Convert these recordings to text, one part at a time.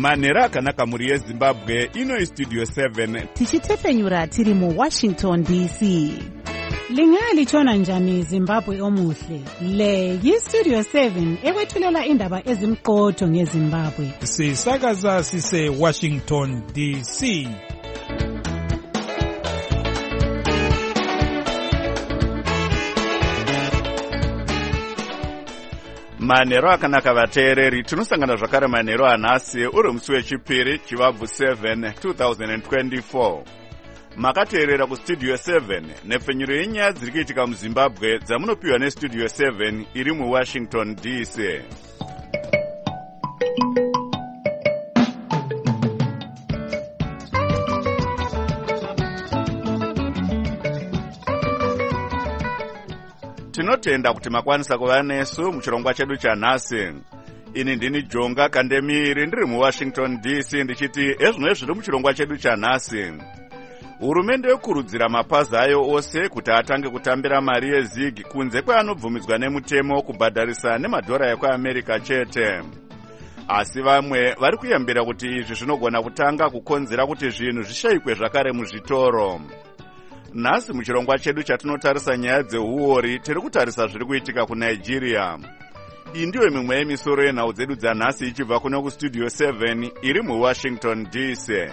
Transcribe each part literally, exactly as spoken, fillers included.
Manhero akanaka muri yeZimbabwe, ino Studio seven. Tichitefenyura tiri mu Washington D C. Lingalitshona njani Zimbabwe omuhle? Le yiStudio seven ekwethulela indaba ezimqotho ngeZimbabwe. Sisakaza sise Washington D C. Manhero akanaka vateereri, tinosangana zvakare manhero anhasi uri musi wechipiri chivabvu seven twenty twenty-four. Makateerera kuStudio seven nepfenyuro yenyaya dziri kuitika muZimbabwe dzamunopiwa neStudio seven iri muWashington D C. Tinotenda kuti makwanisa kuva nesu muchirongwa chedu chanhasi. Ini ndini Jonga Kandemiri ndiri muWashington D C ndichiti ezvino zviri muchirongwa chedu chanhasi. Hurumende yokurudzira mapazi ayo ose kuti atange kutambira mari yezig kunze kweanobvumidzwa nemutemo kubhadharisa nemadhora ekwaAmerica chete. Asi vamwe vari kuyambira kuti izvi zvinogona kutanga kukonzera kuti zvinhu zvishayikwe zvakare muzvitoro. Nhasi muchirongwa chedu chatinotarisa nyaya dzeuori, tiri kutarisa zviri kuitika kuNigeria. Iyi ndiyo mimwe yemisoro yenhau dzedu dzanhasi ichibva kuno kuStudio seven iri muWashington D C.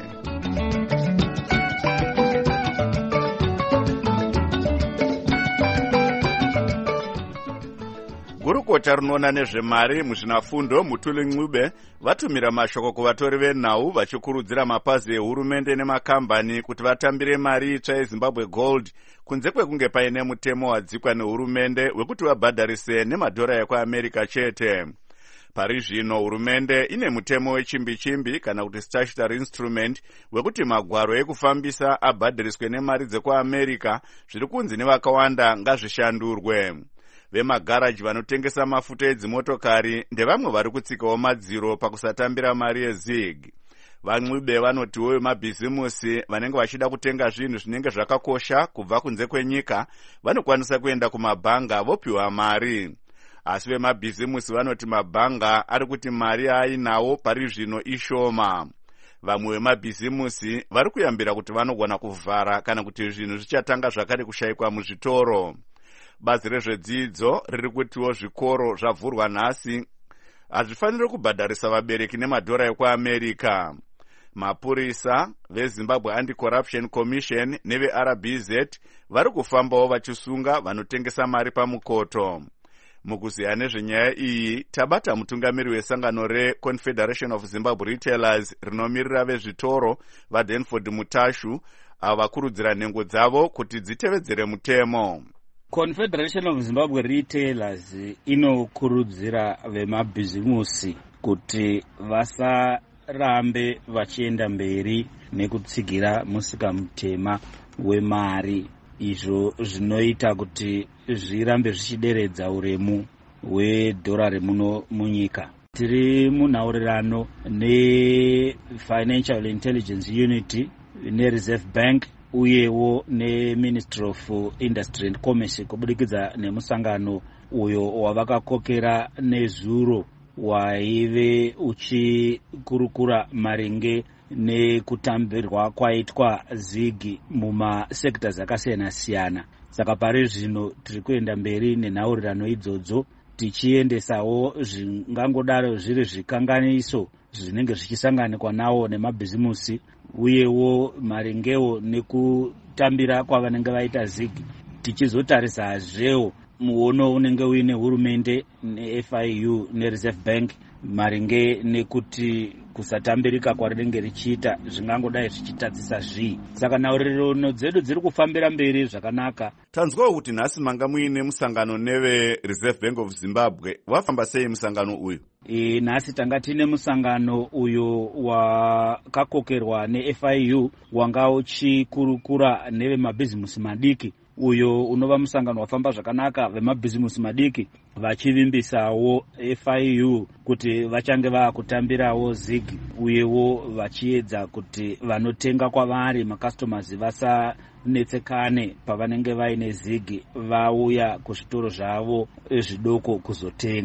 Gurukota rinoona nezvemari muzvinafundo Mutuli Ncube vatumira mashoko kuvatori venhau vachikurudzira mapazi ehurumende nemakambani kuti vatambire mari itsva yeZimbabwe Gold kunze kwekunge paine mutemo wadzikwa nehurumende wekuti vabhadharise nemadhora ekwaAmerica chete. Pari zvino hurumende ine mutemo wechimbi-chimbi kana kuti statutory instrument wekuti magwaro ekufambisa abhadhariswe nemari dzekwaAmerica zviri kunzi nevakawanda ngazvishandurwe. Vemagaraji vanotengesa mafuta edzimotokari ndevamwe vari kutsikawo madziro pakusatambira mari yezig. Vancube vanotiwo vemabhizimusi vanenge vachida kutenga zvinhu zvinenge zvakakosha kubva kunze kwenyika vanokwanisa kuenda kumabhanga vopiwa mari. Asi vemabhizimusi vanoti mabhanga ari kuti mari ainawo pari zvino ishoma. Vamwe vemabhizimusi vari kuyambira kuti vanogona kuvhara kana kuti zvinhu zvichatanga zvakare kushayikwa muzvitoro. Bazi rezvedzidzo riri kutiwo zvikoro zvavhurwa nhasi hazvifaniri kubhadharisa vabereki nemadhora ekwaAmerica. Mapurisa veZimbabwe Anti-Corruption Commission neveR B Z vari kufambawo vachisunga vanotengesa mari pamukoto. Mukuziya nezvenyaya iyi tabata mutungamiri wesangano reConfederation of Zimbabwe Retailers rinomirira vezvitoro vaDenford Mutashu ava vakurudzira nhengo dzavo kuti dzitevedzere mutemo. Confederation of Zimbabwe Retailers inokurudzira vemabhizimusi kuti vasarambe vachienda mberi nekutsigira musika mutema wemari. Izvo zvinoita kuti zvirambe zvichideredza uremu hwedhora remuno munyika. Tiri munhaurirano neFinancial Intelligence Unit neReserve Bank uyewo neMinistry of Industry and Commerce kubudikidza nemusangano uyo wavakakokera nezuro waive uchikurukura maringe nekutambirwa kwaitwa zigi mumasectors akasiyana-siyana. Saka pari zvino tiri kuenda mberi nenhaurirano idzodzo tichiendesawo zvingangodaro zviri zvikanganiso zvinenge zvichisanganikwa nawo nemabhizimusi uyewo maringewo nekutambira kwavanenge vaita zigi. Tichizotarisa zvewo muono unenge uine hurumende neF I U neReserve Bank maringe nekuti kusatambirika kwarinenge richiita zvingangodai zvichitadzisa zvii. Saka nhaurirano dzedu dziri kufambira mberi zvakanaka. Tanzwawo kuti nhasi manga muine musangano neveReserve Bank of Zimbabwe. Wafamba sei musangano uyu? E, nhasi tanga tine musangano uyo wakakokerwa neF I U wanga uchikurukura nevemabhizimusi madiki. Uyo unova musangano wafamba zvakanaka, vemabhizimusi madiki vachivimbisawo F I U kuti vachange vaakutambirawo zigi uyewo vachiedza kuti vanotenga kwavari makastomers vasanetsekane pavanenge vaine zigi vauya kuzvitoro zvavo zvidoko kuzotenga.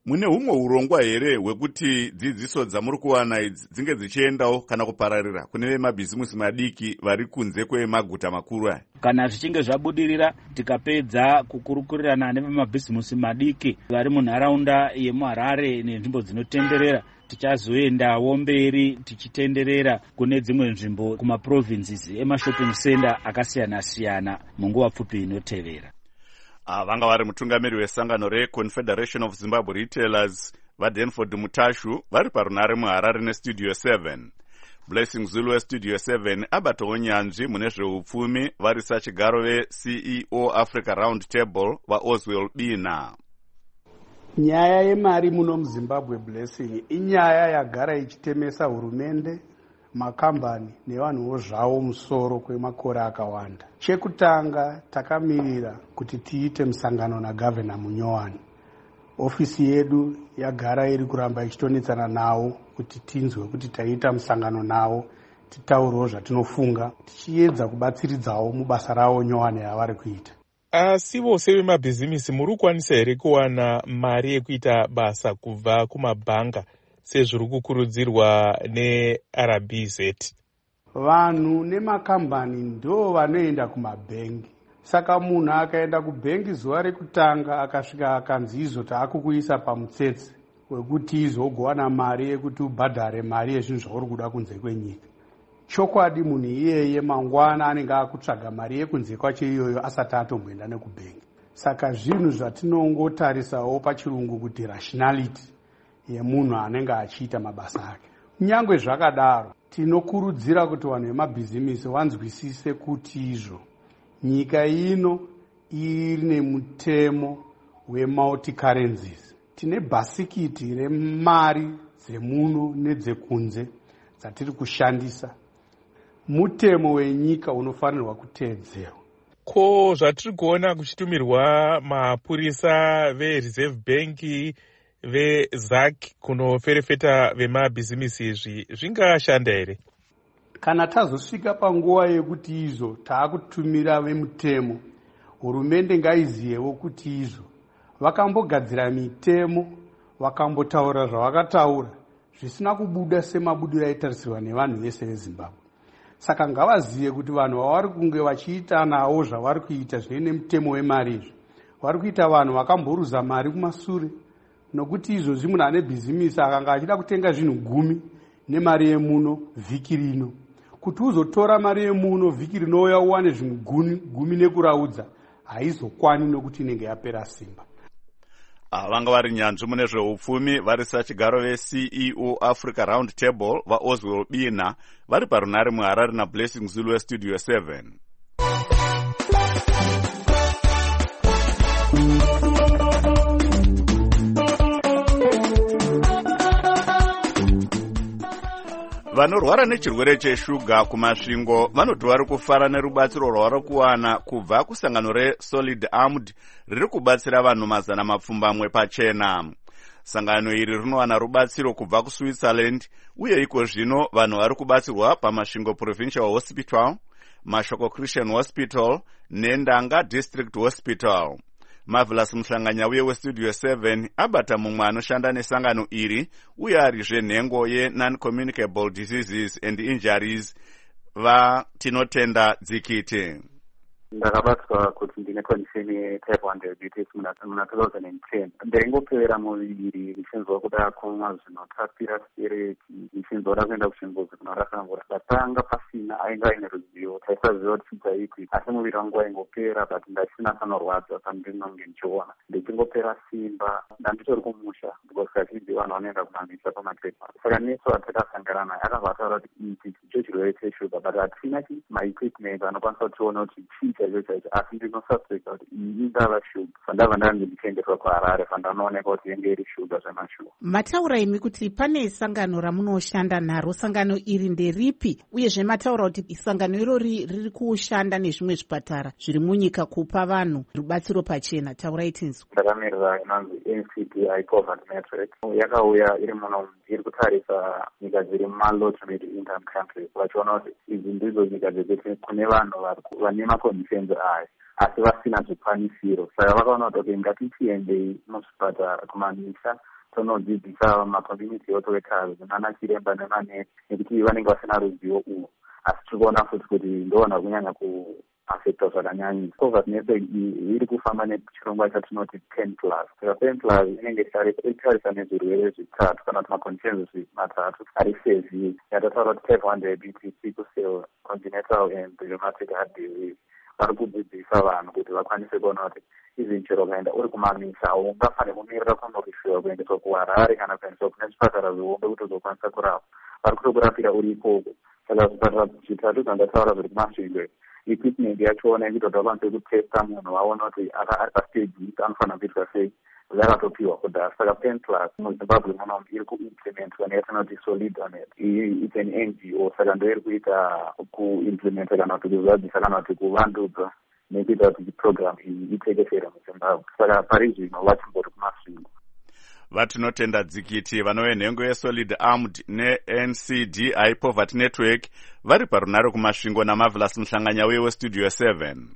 mune humwe urongwa here hwekuti dzidziso dzamuri kuwana idzi dzinge dzichiendawo kana kupararira kune vemabhizimusi madiki vari kunze kwemaguta makuru aya? Kana zvichinge zvabudirira tikapedza kukurukurirana nevemabhizimusi madiki vari munharaunda yemuHarare nenzvimbo dzinotenderera, tichazoendawo mberi tichitenderera kune dzimwe nzvimbo kumaprovinces emashopping center akasiyana-siyana munguva pfupi inotevera. Ah, vanga vari mutungamiri wesangano reConfederation of Zimbabwe Retailers vaDenford Mutashu vari parunare muHarare nestudio seven. Blessing Zulu westudio seven abatawo nyanzvi mune zveupfumi vari sachigaro veC E O Africa Round Table vaOswell Bina. Nyaya yemari muno muZimbabwe Blessing inyaya yagara ichitemesa hurumende, makambani nevanhuwo zvavo musoro kwemakore akawanda. Chekutanga takamirira kuti tiite musangano naGavana Munyowani. Ofisi yedu yagara iri kuramba ichitonetsana nawo kuti tinzwe kuti taita musangano nawo, titaurewo zvatinofunga, tichiedza kubatsiridzawo mubasa ravo Nyowani yavari kuita. Asi vose vemabhizimisi muri kukwanisa here kuwana mari yekuita basa kubva kumabhanga sezviri kukurudzirwa neR B Z? Vanhu nemakambani ndo vanoenda kumabhengi. Saka munhu akaenda kubhengi zuva rekutanga akasvika akanzi izvo taakukuisa pamutsetse wekuti izogowana mari yekuti ubhadhare mari yezvinhu zvauri kuda kunze kwenyika. Chokwadi munhu iyeye mangwana anenge akutsvaga mari yekunze kwacho iyoyo asati atomboenda nekubhengi. Saka zvinhu zvatinongotarisawo pachirungu kuti rationality yemunhu anenge achiita mabasa ake. Nyangwe zvakadaro, tinokurudzira kuti vanhu vemabhizimisi vanzwisise kuti izvo nyika ino ine mutemo wemulti-currencies. Tine bhasikiti remari dzemuno nedzekunze dzatiri kushandisa. Mutemo wenyika unofanirwa kuteedzerwa. Ko zvatiri kuona kuchitumirwa mapurisa veReserve Bank veZ A C kunoferefeta vemabhizimisi izvi zvingashanda here? Kana tazosvika panguva yekuti izvo taakutumira vemutemo, hurumende ngaiziyewo kuti izvo vakambogadzira mitemo, vakambotaura zvavakataura, zvisina kubuda semabudiro aitarisirwa nevanhu vese veZimbabwe. Saka ngavaziye kuti vanhu vavari kunge vachiita nawo zvavari kuita zvine mutemo wemari izvi, vari kuita vanhu vakamboruza mari kumasure, nokuti izvozvi munhu ane bhizimisi akanga achida kutenga zvinhu gumi nemari yemuno vhiki rino, kuti uzotora mari yemuno vhiki rinouya uwane zvinhu gumi, gumi nekuraudza, haizokwani nokuti inenge yapera simba. Vanga vari nyanzvi mune zveupfumi vari sachigaro veC E O Africa Round Table vaOswell Bina vari parunare muHarare naBlessing Zulu westudio seven. Vanorwara nechirwere cheshuga kumasvingo vanoti vari kufara nerubatsiro rwavari kuwana kubva kusangano reSolid Armed riri kubatsira vanhu mazana mapfumbamwe pachena. Sangano iri rinowana rubatsiro kubva kuSwitzerland uye iko zvino vanhu vari kubatsirwa pamasvingo Provincial Hospital, Mashoko Christian Hospital neNdanga District Hospital. Marvelous Mhlanganya uye westudio seven abata mumwe anoshanda nesangano iri uye arizve nhengo ye-non-communicable diseases and injuries vaTinotenda Dzikiti. Ndakabatwa kuti ndine condition yetype one diabetes muna two thousand ten. Ndaingopera muviri ndichinzwa kuda kumwa zvinotapira sigareti, ndichinzwa kuda kuenda kuchimbuzi kunorasambura. Ndatanga pasina ainge aine ruzivo, taisaziva kuti chidzaipi, asi muviri wangu waingopera, but ndasina panorwadza pandinonge ndichiona. Ndichingopera simba, ndanditori kumusha because kazhinji vanhu vanoenda kumamisa pamatreatment. Saka nesu vatakasangana naye akabva ataura kuti ichi ndicho chirwere cheshuga, but hatina maequipment anokwanisa kutiona kuti chii chaicho chaicho, asi ndinosuspecta kuti iyi ingava shuga. Pandabva ndange ndichiendeswa kuHarare pandanoonekwa kuti inge iri shuga zvemashuga. Mataura imi kuti pane sangano ramunoshanda naro, sangano iri nderipi? Uyezve mataura kuti sangano irori riri kushanda nezvimwe zvipatara zviri munyika kupa vanhu rubatsiro pachena. Taurai tinzwe. Ndakamirira inonzi N C D I Poverty Matrix. Yakauya iri muno iri kutarisa nyika dziri mumalow to mid income countries, vachiona kuti idzi ndidzo nyika dzekuti kune vanhu vane maconditions aya asi vasina zvikwanisiro. Saka vakaona kuti ngatichiendei muzvipatara kumamisha tonodzidzisa macommunity authorities nana chiremba nemanesi nekuti vanenge vasina ruzivo uwo, asi tirikuona futi kuti ndoona kunyanya kuafecta zvakanyanyisa. COVID iyi iri kufamba nechirongwa chatinoti ten plus. Saka ten plus inenge itarisa nezvirwere zvitatu kana kuti maconditions matatu ari severe. Yatataura kuti type one diabetes, sickle cell, congenital and rheumatic heart disease. Vari kudzidzisa vanhu kuti vakwanise kuona kuti izvi chero ukaenda uri kumamisa haungafaniri kumirira kunorisiwa kuendeswa kuHarare kana kuendeswa kune zvipatara zvihombe kuti uzokwanisa kurapwa. Vari kutokurapira uri ikoko. Saka zvipatara zvitatu zvandataura zviri kumasvingo, equipment yachoona yekuti vakwanise kutesta munhu vaona kuti ari pastage anofanira kuitwa sei, zvakatopiwa kudhara. Saka ten plus muZimbabwe muno iri kuimplementwa neyatinoti Solidanet. Iyi it's an N G O, saka ndo iri kuita kuimplementa kana kuti kuzadzisa kana kuti kuvandudza nekuita kuti program iyi itekeshere muZimbabwe. Saka pari zvino vachimbori kumasvingo. Vatinotenda dzikiti vanove nhengo yeSolid Armed neN C D I Poverty Network vari parunare kumasvingo naMarvelous Muhlanganya weStudio seven.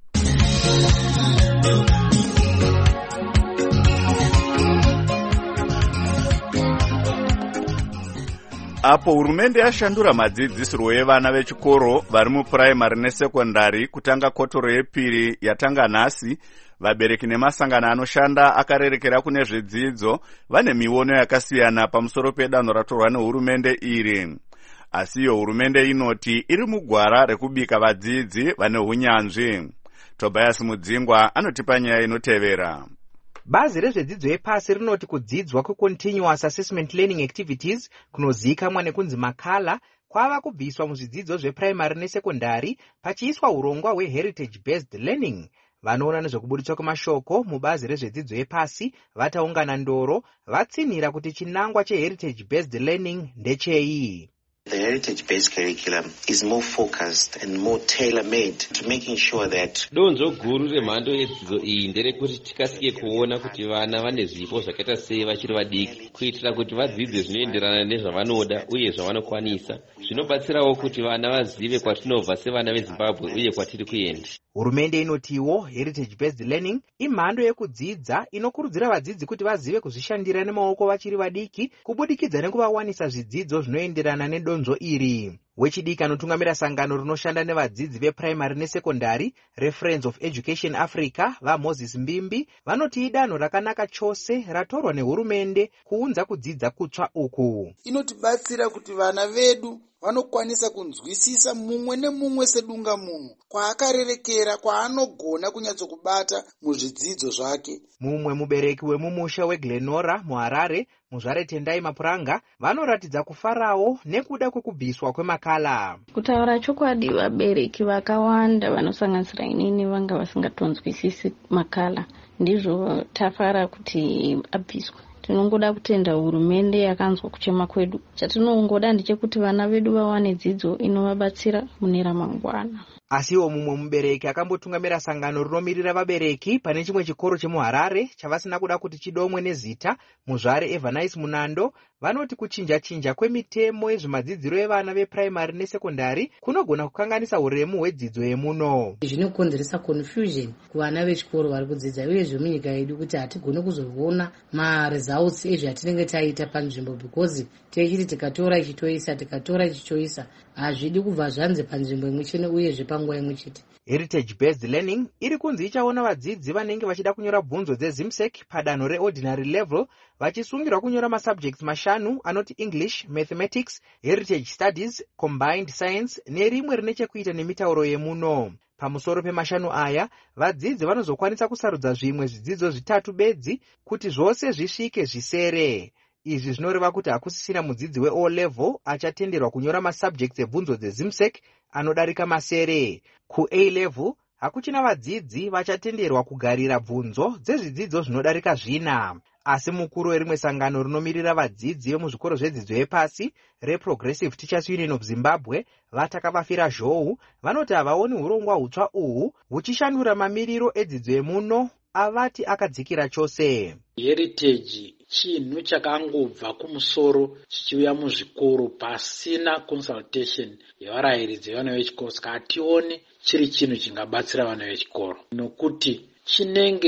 Apo hurumende yashandura madzidzisirwo evana vechikoro vari mupuraimari nesekondari kutanga kotoro yepiri yatanga nhasi, vabereki nemasangano anoshanda akarerekera kune zvedzidzo vane miono yakasiyana pamusoro pedanho ratorwa nehurumende iri. Asi iyo hurumende inoti iri mugwara rekubika vadzidzi vane hunyanzvi. Tobias Mudzingwa anotipa nyaya inotevera. Bazi rezvedzidzo yepasi rinoti kudzidzwa kwecontinuous assessment learning activities kunozivikanwa nekunzi makala kwava kubviswa muzvidzidzo zvepuraimari nesekondari pachiiswa urongwa hweheritage based learning. Vanoona nezvekubuditswa kwemashoko mubazi rezvedzidzo yepasi vataungana ndoro vatsinhira kuti chinangwa cheheritage based learning ndechei. The heritage-based curriculum is more focused and more tailor-made to making sure that donzo guru remhando yedzidzo iyi nderekuti tikasike kuona kuti vana vane zvipo zvakaita sei vachiri vadiki, kuitira kuti vadzidze zvinoenderana nezvavanoda uye zvavanokwanisa. Zvinobatsirawo kuti vana vazive kwatinobva sevana veZimbabwe uye kwatiri kuenda. Hurumende inotiwo heritage based learning imhando yekudzidza inokurudzira vadzidzi kuti vazive kuzvishandira nemaoko vachiri vadiki kubudikidza nekuvawanisa zvidzidzo zvinoenderana nedonzo iri. Wechidiki anotungamira sangano rinoshanda nevadzidzi vepuraimari nesekondari Reference of Education Africa vaMoses Mbimbi vanoti idanho rakanaka chose ratorwa nehurumende kuunza kudzidza kutsva uku. Inotibatsira kuti vana vedu vanokwanisa kunzwisisa mumwe nemumwe sedunga munhu kwaakarerekera kwaanogona kunyatsokubata muzvidzidzo zvake. Mumwe mubereki wemumusha weGlenora muHarare Muzvare Tendai Mapuranga vanoratidza kufarawo nekuda kwekubviswa kwemakala. Kutaura chokwadi, vabereki vakawanda vanosanganisira inini vanga vasingatonzwisisi makala, ndizvo tafara kuti abviswa. Tinongoda kutenda hurumende yakanzwa kuchema kwedu. Chatinongoda ndechekuti vana vedu vawane dzidzo inovabatsira mune ramangwana. Asiwo mumwe mubereki akambotungamira sangano rinomirira vabereki pane chimwe chikoro chemuHarare chavasina kuda kuti chidomwe nezita, Muzvare Evanice Munando, vanoti kuchinja chinja kwemitemo yezvimadzidziro evana vepuraimari nesekondari kunogona kukanganisa uremu hwedzidzo yemuno. Zvinokonzeresa confusion kuvana vechikoro vari kudzidza uyezve munyika yedu kuti hatigone kuzoona maresults ezvatinenge taita panzvimbo, because techiti tikatora ichitoisa tikatora ichitoisa hazvidi kubva zvanze panzvimbo imwechete uyezve panguva imwechete. Heritage based learning iri kunzi ichaona vadzidzi vanenge vachida kunyora bvunzo dzeZimsec padanho reordinary level vachisungirwa kunyora masubjects mashanu anoti English, Mathematics, Heritage Studies, Combined Science nerimwe rine chekuita nemitauro yemuno. Pamusoro pemashanu aya, vadzidzi vanozokwanisa kusarudza zvimwe zvidzidzo zvitatu bedzi kuti zvose zvisvike zvisere. Izvi zvinoreva kuti hakusisina mudzidzi weO level achatenderwa kunyora masubjects ebvunzo dzeZimsec anodarika masere. KuA level hakuchina vadzidzi vachatenderwa kugarira bvunzo dzezvidzidzo zvinodarika zvina. Asi mukuru werimwe sangano rinomirira vadzidzi vemuzvikoro zvedzidzo yepasi reProgressive Teachers Union of Zimbabwe vatakavafira zhou vanoti havaoni urongwa hutsva uhu huchishandura mamiriro edzidzo yemuno avati akadzikira chose. Heritage chinhu chakangobva kumusoro chichiuya muzvikoro pasina consultation yevarayiridzi vevana vechikoro. Saka hationi chiri chinhu chingabatsira vana vechikoro nokuti chinenge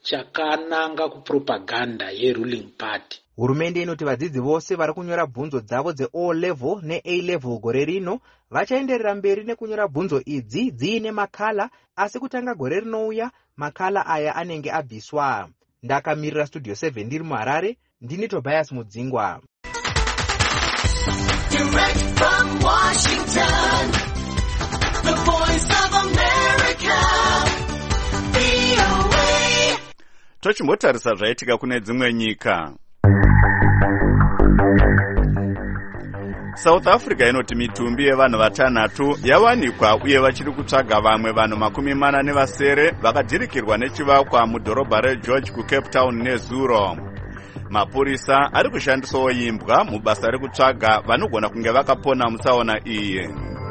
chakananga kupropaganda yeruling party. Hurumende inoti vadzidzi vose vari kunyora bvunzo dzavo dze-O level ne-A level gore rino vachaenderera mberi nekunyora bvunzo idzi dziine makala, asi kutanga gore rinouya makala aya anenge abviswa. Ndakamirira Studio seven ndiri muHarare, ndini Tobias Mudzingwa. Direct from Washington, the voice of America, V O A. Tochimbotarisa zvaitika kune dzimwe nyika. South Africa inoti mitumbi yevanhu vatanhatu yawanikwa uye vachiri kutsvaga vamwe vanhu makumi mana nevasere vakadhirikirwa nechivakwa mudhorobha reGeorge kuCape Town nezuro. Mapurisa ari kushandisawo imbwa mubasa rekutsvaga vanogona kunge vakapona mutsaona iyi.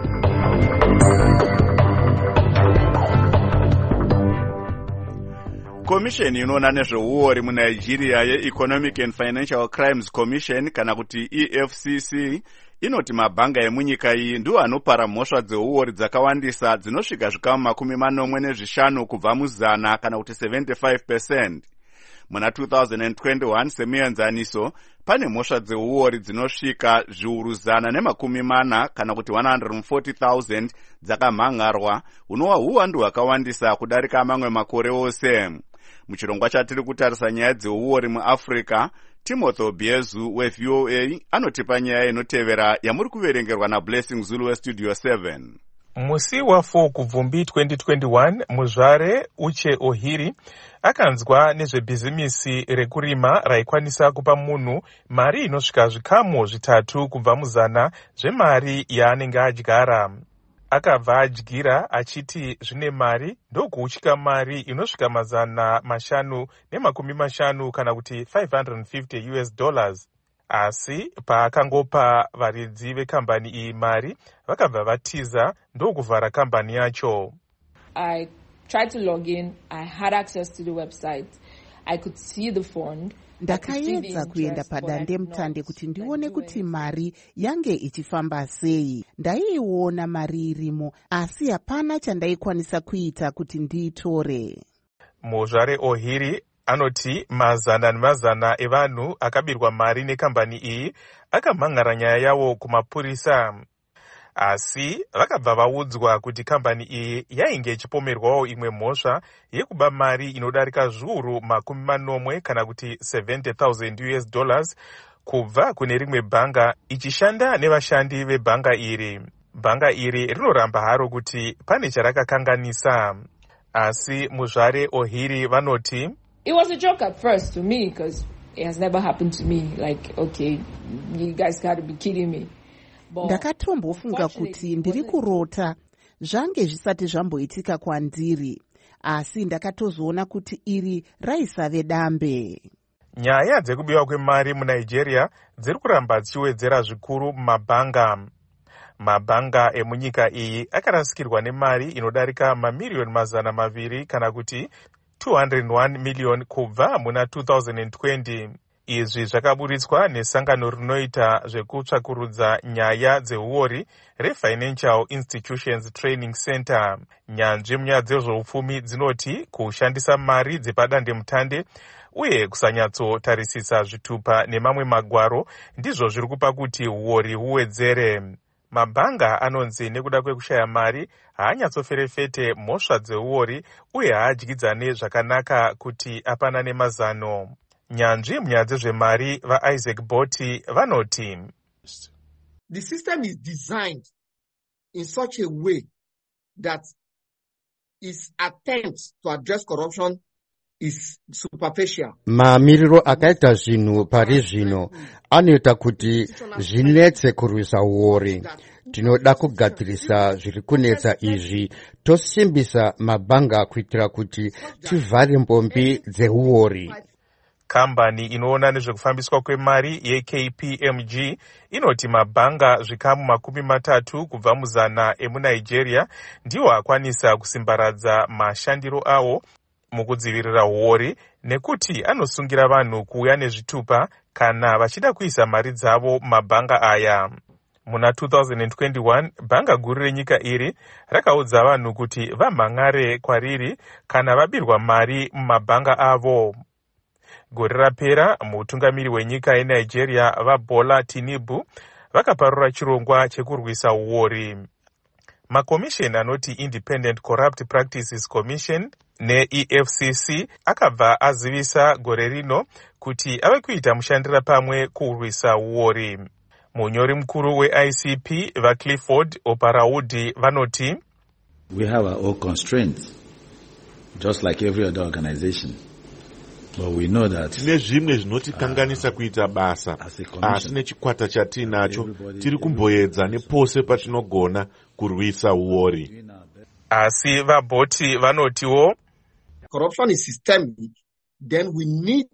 Komisheni inoona nezveuori muNigeria yeEconomic and Financial Crimes Commission kana kuti E F C C inoti mabhanga emunyika iyi ndiwo anopara mhosva dzeuori dzakawandisa dzinosvika zvikamu makumi manomwe nezvishanu kubva muzana kana kuti seventy-five percent. Muna two thousand twenty-one semuenzaniso pane mhosva dzeuori dzinosvika zviuru zana nemakumi mana kana kuti one hundred forty thousand dzakamhangarwa, hunova uwandu hwakawandisa kudarika mamwe makore ose. Muchirongwa chatiri kutarisa nyaya dzeuori muAfrica, Timothy Obiezu weV O A anotipa nyaya inotevera yamuri kuverengerwa naBlessing Zulu weStudio seven. Musi wa4 kubvumbi twenty twenty-one, muzvare Uche Ohiri akanzwa nezvebhizimisi rekurima raikwanisa kupa munhu mari inosvika zvikamu zvitatu kubva muzana zvemari yaanenge adyara. Akabva adyira achiti zvine mari ndokuuchika mari inosvika mazana mashanu nemakumi mashanu kana kuti five hundred fifty US dollars. Asi paakangopa varidzi vekambani iyi mari vakabva vatiza ndokuvhara kambani yacho. I tried to log in. I had access to the website. I could see the fund. Ndakaedza kuenda padande mutande kuti ndione kuti mari yange ichifamba sei. Ndaiona mari irimo, asi hapana chandaikwanisa kuita kuti ndiitore. Muzvare Ohiri anoti mazana nemazana evanhu akabirwa mari nekambani iyi akamhan'ara nyaya yavo kumapurisa. Asi vakabva vaudzwa kuti kambani iyi yainge ichipomerwawo imwe mhosva yekuba mari inodarika zviuru makumi manomwe kana kuti seventy thousand US dollars kubva kune rimwe bhanga ichishanda nevashandi vebhanga iri. Bhanga iri rinoramba haro kuti pane charakakanganisa. Asi muzvare Ohiri vanoti it was a joke at first to me because it has never happened to me. Like, okay, you guys got to be kidding me. Ndakatombofunga kuti ndiri kurota, zvange zvisati zvamboitika kwandiri, asi ndakatozoona kuti iri raisave dambe. Nyaya dzekubiwa kwemari muNigeria dziri kuramba dzichiwedzera zvikuru mumabhanga. Mabhanga emunyika iyi akarasikirwa nemari inodarika mamiliyoni mazana maviri kana kuti two hundred one million kubva muna two thousand twenty. Izvi zvakaburitswa nesangano rinoita zvekutsvakurudza nyaya dzeuori reFinancial Institutions Training Center. Nyanzvi munyaya dzezveupfumi dzinoti kushandisa mari dzepadande mutande uye kusanyatsotarisisa zvitupa nemamwe magwaro ndizvo zviri kupa kuti uori huwedzere. Mabhanga anonzi nekuda kwekushaya mari haanyatsoferefete mhosva dzeuori uye haadyidzane zvakanaka kuti apanane mazano. Nyanzvi munyaya dzezvemari vaIsaac Boti vanoti the system is designed in such a way that its attempt to address corruption is superficial. Maamiriro akaita zvinhu pari zvino anoita kuti zvinetse kurwisa uori. Tinoda kugadzirisa zviri kunetsa izvi tosimbisa mabhanga kuitira kuti tivhare mbombi dzeuori. Kambani inoona nezvekufambiswa kwemari yeK P M G inoti mabhanga zvikamu makumi matatu kubva muzana emuNigeria ndiwo akwanisa kusimbaradza mashandiro awo mukudzivirira uori nekuti anosungira vanhu kuuya nezvitupa kana vachida kuisa mari dzavo mabhanga aya. muna two thousand twenty-one bhanga guru renyika iri rakaudza vanhu kuti vamhangare kwariri kana vabirwa mari mumabhanga avo. Gore rapera mutungamiri wenyika yeNigeria vaBola Tinubu vakaparura chirongwa chekurwisa uori. Makomisheni anoti Independent Corrupt Practices Commission ne-E F C C akabva azivisa gore rino kuti ave kuita mushandira pamwe kurwisa uori. Munyori mukuru we-I C P vaClifford Oparaudi vanoti, We have our own constraints, just like every other organization. But we know that tine zvimwe zvinotikanganisa kuita basa, asi nechikwata chatinacho tiri kumboedza nepose patinogona kurwisa uori. Asi vabhoti vanotiwo, corruption is systemic, then we need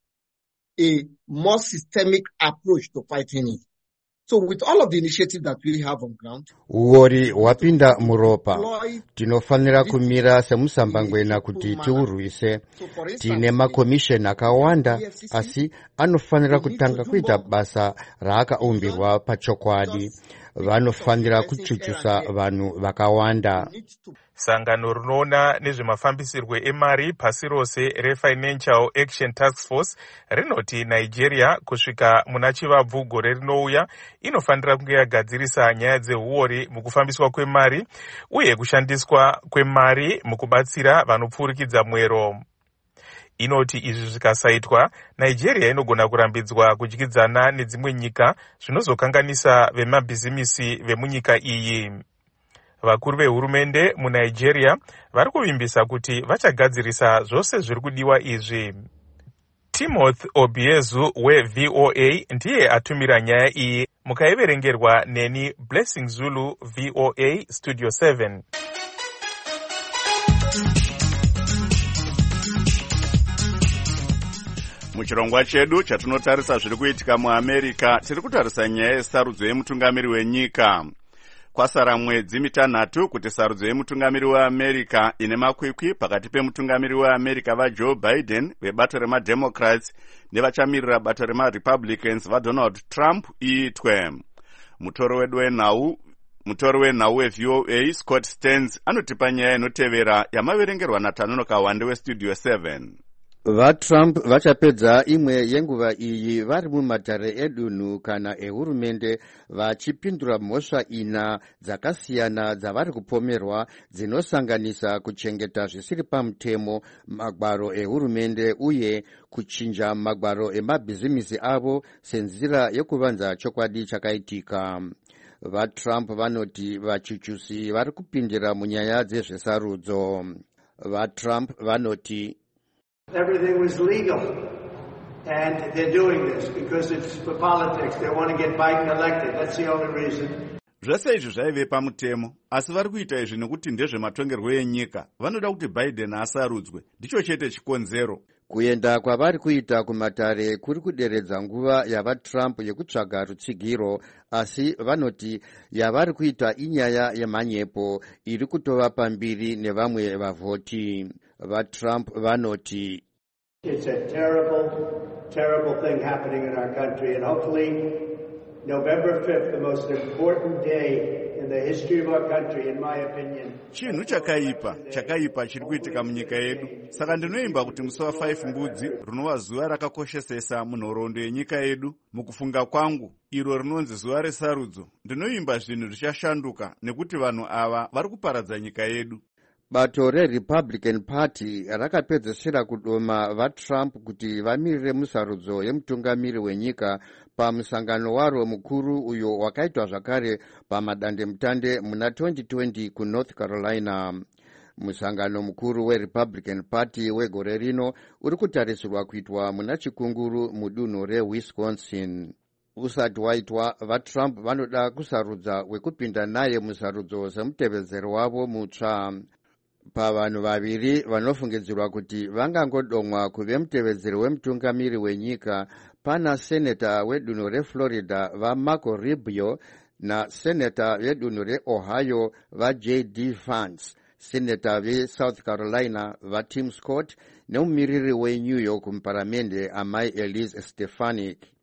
a more systemic approach to fighting it. So with all of the initiatives that we have on ground, uori wapinda muropa, tinofanira kumira semusambangwena kuti tiurwise. Tine makomisheni akawanda, asi anofanira kutanga kuita basa raakaumbirwa pachokwadi. Vanofanira kuchuchusa vanhu vakawanda. Sangano rinoona nezvemafambisirwe emari pasi rose reFinancial Action Task Force rinoti Nigeria kusvika muna chivabvu gore rinouya inofanira kunge yagadzirisa nyaya dzeuori mukufambiswa kwemari uye kushandiswa kwemari mukubatsira vanopfurikidza mwero. Inoti izvi zvikasaitwa, Nigeria inogona kurambidzwa kudyidzana nedzimwe nyika zvinozokanganisa vemabhizimisi vemunyika iyi. Vakuru vehurumende muNigeria vari kuvimbisa kuti vachagadzirisa zvose zviri kudiwa izvi. Timothy Obiezu weV O A ndiye atumira nyaya iyi, mukaiverengerwa neni Blessing Zulu, V O A Studio seven. Muchirongwa chedu chatinotarisa zviri kuitika muAmerica, tiri kutarisa nyaya yesarudzo yemutungamiri wenyika. Kwasara mwedzi mitanhatu kuti sarudzo yemutungamiri weAmerica ine makwikwi pakati pemutungamiri weAmerica vaJoe Biden vebato remademocrats nevachamirira bato remarepublicans vaDonald Trump iitwe. Mutori wedu wenhau mutori wenhau weV O A Scott Stearns anotipa nyaya inotevera yamaverengerwa naTanonoka Wande weStudio seven. VaTrump vachapedza imwe yenguva iyi vari mumatare edunhu kana ehurumende vachipindura mhosva ina dzakasiyana dzavari kupomerwa dzinosanganisa kuchengeta zvisiri pamutemo magwaro ehurumende uye kuchinja magwaro emabhizimisi avo senzira yekuvanza chokwadi chakaitika. VaTrump vanoti vachuchusi vari kupindira munyaya dzezvesarudzo. VaTrump vanoti everything was legal, and they're doing this because it's for politics. They want to get Biden elected. That's the only reason. Zvese izvi zvaive pamutemo, asi vari kuita izvi nekuti ndezvematongerwo enyika. Vanoda kuti Biden asarudzwe. Ndicho chete chikonzero. Kuenda kwavari kuita kumatare kuri kuderedza nguva yavaTrump yekutsvaga rutsigiro, asi vanoti yavari kuita inyaya yemhanyepo iri kutova pambiri nevamwe vavhoti. VaTrump vanoti it's a terrible, terrible thing happening in our country, and hopefully November fifth, the most important day in the history of our country, in my opinion. Chinhu chakaipa, chakaipa chiri kuitika munyika yedu. Saka ndinoimba kuti musi wa5 mbudzi rinova zuva rakakoshesesa munhoroondo yenyika yedu. Mukufunga kwangu, iro rinonzi zuva resarudzo, ndinoimba zvinhu zvichashanduka nekuti vanhu ava vari kuparadza nyika yedu. Bato reRepublican Party rakapedzesera kudoma vaTrump kuti vamirire musarudzo yemutungamiri wenyika pamusangano waro mukuru uyo wakaitwa zvakare pamadandemutande muna twenty twenty kuNorth Carolina. Musangano mukuru weRepublican Party wegore rino uri kutarisirwa kuitwa muna chikunguru mudunhu reWisconsin. Usati waitwa, vaTrump vanoda kusarudza wekupinda naye musarudzo semutevedzeri wavo mutsva. Pavanhu vaviri vanofungidzirwa kuti vangangodomwa kuve mutevedzeri wemutungamiri wenyika pana seneta wedunhu reFlorida vaMarco Rubio naseneta vedunhu reOhio vaJ D Vance, seneta veSouth Carolina vaTim Scott nemumiriri weNew York muparamende amai Elise Stefanik.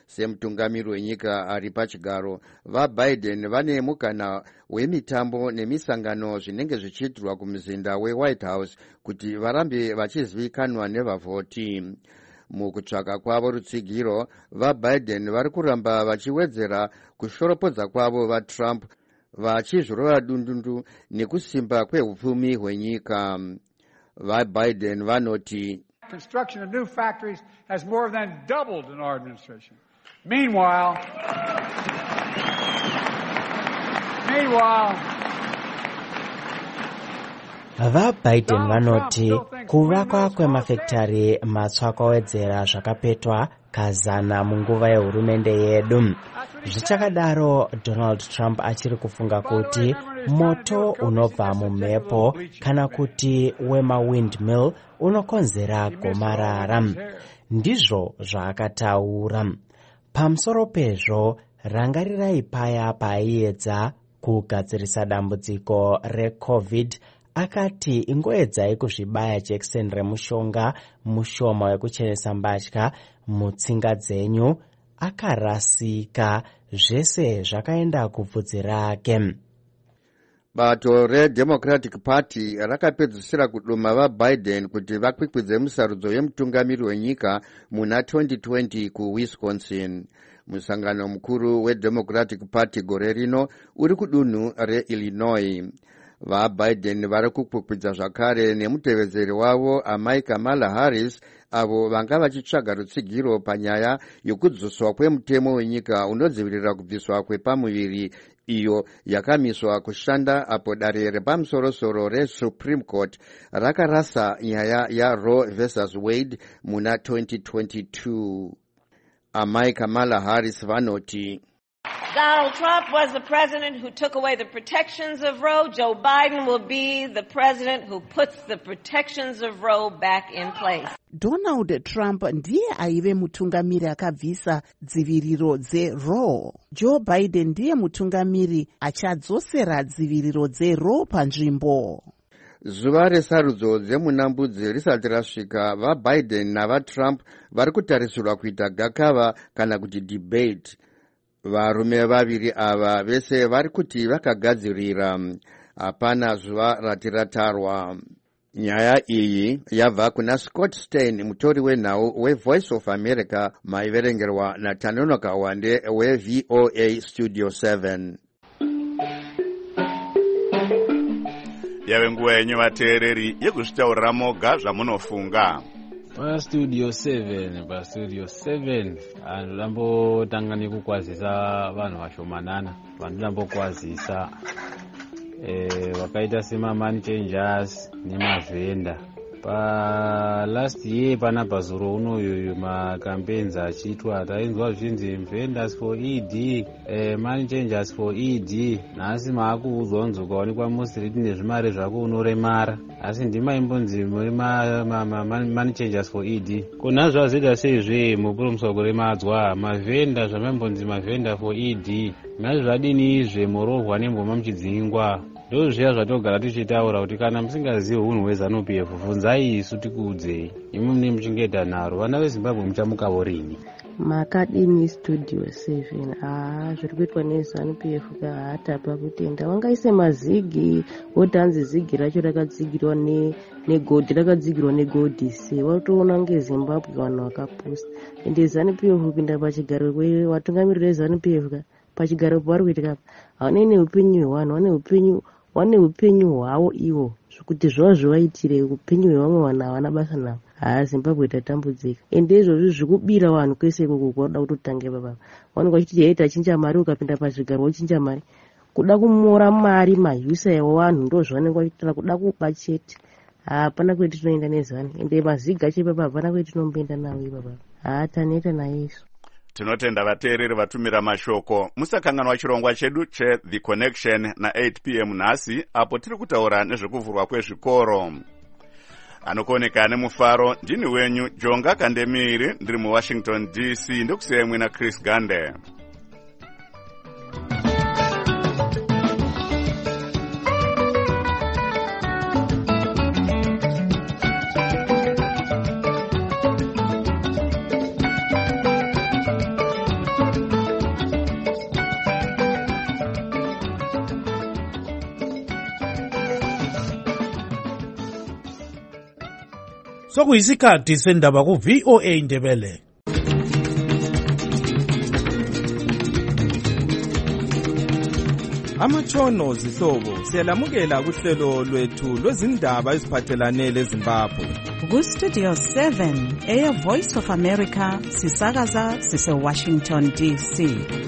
semutungamiri wenyika ari pachigaro, vaBiden vane mukana wemitambo nemisangano zvinenge zvichiitirwa kumuzinda weWhite House kuti varambe vachizivikanwa nevavhoti. Mukutsvaka kwavo rutsigiro, vaBiden vari kuramba vachiwedzera kushoropodza kwavo vaTrump, vachizvirova dundundu nekusimba kwehupfumi hwenyika. VaBiden vanoti construction of new factories has more than doubled in our administration. Meanwhile, meanwhile, vaBiden vanoti kuvakwa kwemafekitari matsva kwawedzera zvakapetwa kazana munguva yehurumende yedu. Zvichakadaro, Donald Trump achiri kufunga kuti moto unobva mumhepo kana kuti wemawindmill unokonzera gomarara. Ndizvo zvaakataura. Pamusoro pezvo, rangarirai paya paaiedza kugadzirisa dambudziko reCovid, akati ingoedzai kuzvibaya jekiseni remushonga mushoma wekuchenesa mbatya mutsinga dzenyu. Akarasika, zvese zvakaenda kubvudzi rake. Bato reDemocratic Party rakapedzisira kuduma vaBiden kuti vakwikwidze musarudzo yemutungamiri wenyika muna twenty twenty kuWisconsin. Musangano mukuru weDemocratic Party gore rino uri kudunhu reIllinois. VaBiden vari kukwikwidza zvakare nemutevedzeri wavo amai Kamala Harris, avo vanga vachitsvaga rutsigiro panyaya yokudzoswa kwemutemo wenyika unodzivirira kubviswa kwepamuviri, iyo yakamiswa kushanda apo dare repamusoro-soro reSupreme Court rakarasa nyaya yaRoe versus Wade muna twenty twenty-two. Amai Kamala Harris vanoti Donald Trump was the president who took away the protections of Roe. Joe Biden will be the president who puts the protections of Roe back in place. Donald Trump ndiye aive mutungamiri akabvisa dziviriro dzeRoe. Joe Biden ndiye mutungamiri achadzosera dziviriro dzeRoe panzvimbo. Zuva resarudzo dzemunambudzi risati rasvika, vaBiden navaTrump vari kutarisirwa kuita gakava kana kuti debate. Varume vaviri ava vese vari kuti vakagadzirira. Hapana zuva rati ratarwa. Nyaya iyi yabva kuna Scott Stein, mutori wenhau weVoice of America, maiverengerwa naTanonoka Wande weV O A Studio seven. Yave nguva yenyu vateereri yekuzvitaurira moga zvamunofunga. pastudio seven pastudio seven andambotanga nekukwazisa vanhu vashomanana vandambokwazisa eh vakaita semaMoney Changers nemavhenda. Pa last year pana pazuro unoyo macampaigns achiitwa tainzwa zvinzi vendors for E D, eh Money Changers for E D. Nasi maakuudzwa unzi ukaonekwa musiriti nezvimari zvako unoremara, asi ndima imbonzi muri Money Changers for E D. Kuna zvazoita seizve mupuromuswa kuremadzwa mavhenda zvamambonzi mavhenda for E D. Mazvi zvadini izve murovhwa nemboma muchidzingwa. Ndozviya zvatogara tichitaura kuti kana musingazivi unhu hweZANU P F bvunzai isu tikuudzei. Imi mune muchengeta nharo, vana veZimbabwe muchamukawo rini? Makadini studio seven ah zviri kuitwa neZANU P F kaatapa kutenda wangaise mazigi wotanzi zigi racho rakadzigirwa ne negodhi rakadzigirwa negodhi se watoona ngeZimbabwe vanhu vakaposta ende ZANU P F kupinda pachigaro watungamirira ZANU P F pachigaro vari kuitika havanei upenyu hwevanhu vane upenyu wane upenyu hwavo ivo zvekuti zvava zvivaitire upenyu hwevamwe vanhu havana basa navo. haa Zimbabwe tatambudzika ende izvozvi zvikubira vanhu kwese ikoko kwauda kutotange papapa vanenge vachiti yai tachinja mari ukapinda pazvigaro wochinja mari kuda kumora mari mahyusa evanhu ndo zvavanenge vachitara kuda kuba chete. hapana kweti tinoenda neZANU ende maziga chepapa hapana kweti tinomboenda nawo ipapa. haa taneta naiso. Tinotenda vateereri vatumira mashoko. Musakanganwa chirongwa chedu cheThe Connection na eight p m nhasi, apo tiri kutaura nezvekuvhurwa kwezvikoro. Anokoneka nemufaro ndini wenyu Jonga Kandemiri, ndiri muWashington D C, ndokusiyai mwina Chris Gande. sokuyisikhathi sendaba ku-V O A Ndebele. Amatshono zihlobo siyalamukela kuhlelo lwethu lwezindaba eziphathelane leZimbabwe. Ku-Studio seven, Air Voice of America, sisakaza sise-Washington D C.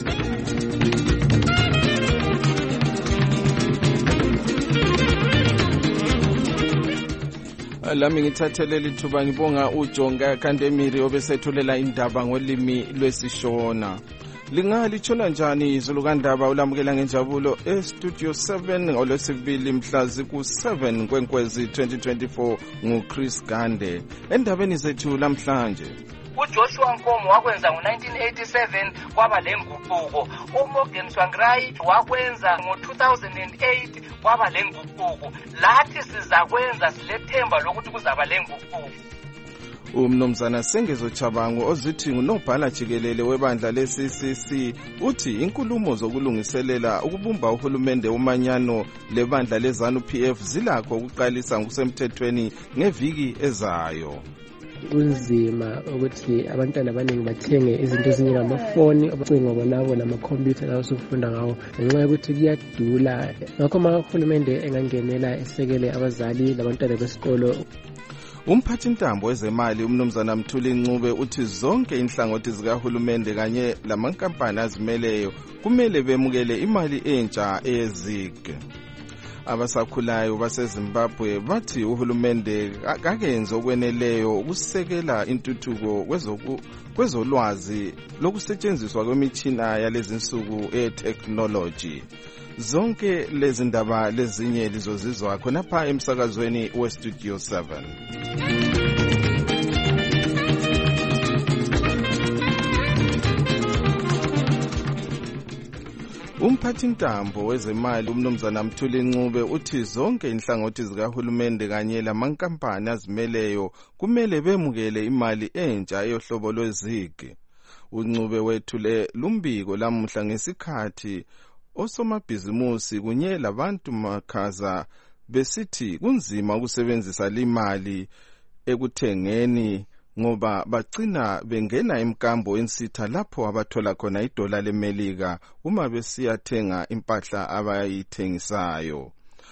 Lami ngithathele lithuba ngibonga uJonga Kandemiri obesethulela indaba ngolimi lwesishona. Lingalithona njani izulu kandaba ulamukela ngenjabulo e-Studio seven ngolwesibili mhla ziku seven kwenkwezi twenty twenty-four nguChris Gande. Endabeni zethu namhlanje, uJoshua Nkomo wakwenza ngo-nineteen eighty-seven kwaba lenguquko. uMorgan Tsvangirai wakwenza ngo-two thousand eight kwaba lenguquko. Lathi sizakwenza silethemba lokuthi kuzaba lenguquko. Umnumzana Sengezo Chabangu ozithi ngunobhala jikelele webandla le-C C C uthi inkulumo zokulungiselela ukubumba uhulumende umanyano lebandla le-ZANU-P F zilakho ukuqalisa ngokusemthethweni ngeviki ezayo. Kunzima ukuthi abantwana abaningi bathenge izinto ezinjengamafoni, abacingo bonabo namakhompyutha lawo sokufunda ngawo ngenxa yokuthi kuyadula. Ngakho uhulumende engangenela esekele abazali labantwana besikolo. Umphathintambo wezemali umnumzana Mthuli Ncube uthi zonke inhlangothi zikahulumende kanye lamankampani azimeleyo kumele bemukele imali entsha eyezig. Abasakhulayo baseZimbabwe bathi uhulumende kakenze okweneleyo ukusekela intuthuko kwezolwazi lokusetshenziswa kwemitshina yalezinsuku e-technology. Zonke lezi ndaba lezinye lizozizwa khonapha emsakazweni we-Studio seven. Umphathintambo wezemali umnumzana Mthuli Ncube uthi zonke inhlangothi zikahulumende kanye lamankampani azimeleyo kumele bemukele imali entsha eyohlobo lwezigi. uNcube wethule lumbiko lamuhla ngesikhathi osomabhizimusi kunye labantu makhaza besithi kunzima ukusebenzisa limali ekuthengeni ngoba bagcina bengena imkambo ensitha lapho abathola khona idola leMelika uma besiyathenga impahla abayithengisayo.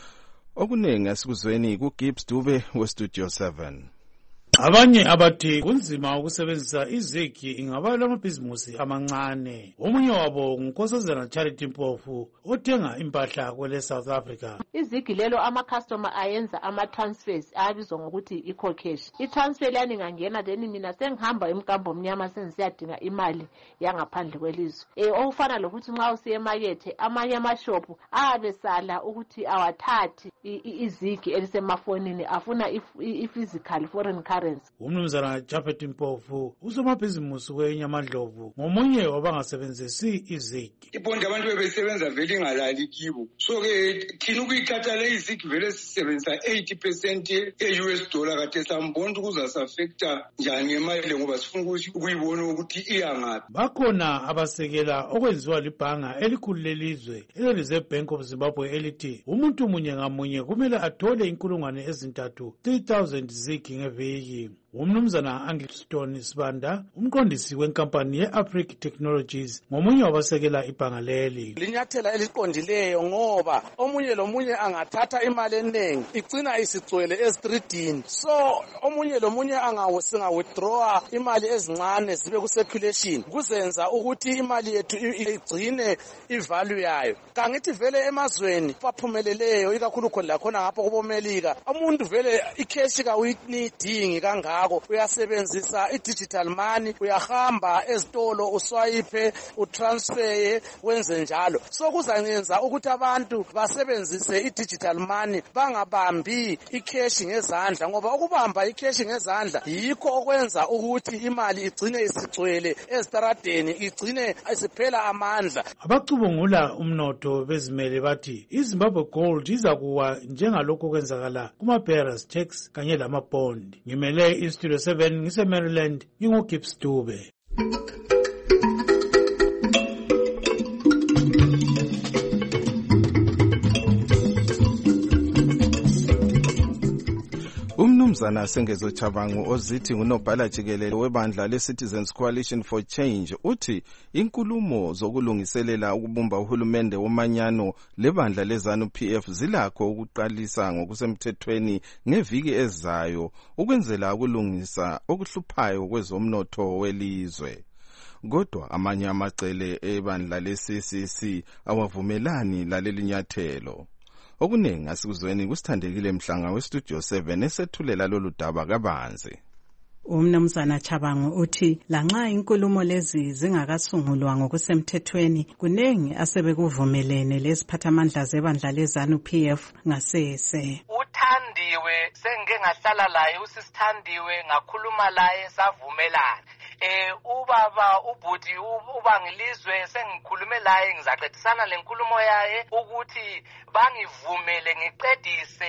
Okuningi asikuzweni kuGibbs Dube we-Studio seven. Abanye abathi kunzima ukusebenzisa izigi ingaba lamabhizimusi amancane. Omunye wabo nguNkosazana Charity Mpofu othenga impahla kwele South Africa. Izigi lelo ama-customer ayenza ama-transfers abizwa ngokuthi i-cash. I-transfer yani ngangena then mina sengihamba emkambo mnyama sengiziyadinga imali yangaphandle kwelizwe. Eh okufana lokuthi nxa usiye emakethe amanye amashopu abesala ukuthi awathathi izigi elisemafonini afuna i-physical foreign currency. Umnumzana Japhet Mpofu usomabhizimusi weNyamadlovu ngomunye wabangasebenzisi izigi. Iponda abantu bebesebenza vele ngalali kibo. So ke thina ukuyithatha le izigi vele sisebenzisa eighty percent e-U S dollar kade sambona kuzasaffecta njani ngemali ngoba sifuna ukuthi ukuyibona ukuthi iyangaphi. Bakhona abasekela okwenziwa libhanga elikhulu lelizwe eleReserve Bank of Zimbabwe elithi umuntu munye ngamunye kumele athole inkulungwane ezintathu three thousand zigi ngeviki. Umnumzana Angliston Sibanda umqondisi wenkampani ye-Africa Technologies ngomunye wabasekela ibhanga leli. Linyathela eliqondileyo ngoba omunye lomunye angathatha imali enengi igcina isicwele ezitridini. So omunye lomunye angawesinga withdraw imali ezincane zibe ku circulation kuzenza ukuthi imali yethu igcine ivalue yayo. Kangithi vele emazweni baphumeleleyo ikakhulu khona khona ngapha kubomelika umuntu vele icash ka uyinidingi kangako uyasebenzisa i-digital money uyahamba ezitolo uswayipe utransfer wenze njalo. So kuzanyenza ukuthi abantu basebenzise i-digital money bangabambi icash ngezandla ngoba ukubamba icash ngezandla yikho okwenza ukuthi imali igcine isicwele ezitaradeni igcine isiphela amandla. Abacubungula umnotho bezimele bathi iZimbabwe Gold izakuwa njengalokho kwenzakala kuma-bearers tax kanye lama-bond. Ngimele iStudio seven ngise Maryland nginguGibbs Dube. umnumzana Sengezo Chabangu ozithi ngunobhala jikelele webandla le-Citizens Coalition for Change uthi inkulumo zokulungiselela ukubumba uhulumende womanyano lebandla lezanu P F zilakho ukuqalisa ngokusemthethweni ngeviki ezayo ukwenzela ukulungisa okuhluphayo kwezomnotho welizwe. Kodwa amanye amacele ebandla le-C C C awavumelani laleli nyathelo. Okuningi asikuzweni kusithandekile Mhlanga westudio seven esethulela lolu daba kabanzi. Umnumzana Chabangu uthi lanxa inkulumo lezi zingakasungulwa ngokusemthethweni kunengi asebekuvumelene leziphathamandla zebandla lezanu P F ngasese. Uthandiwe sengike ngahlala laye usisithandiwe ngakhuluma laye savumelana. Eh ubaba ubhuti ubangilizwe sengikhulume laye ngizaqedisana lenkulumo yaye ukuthi bangivumele ngiqedise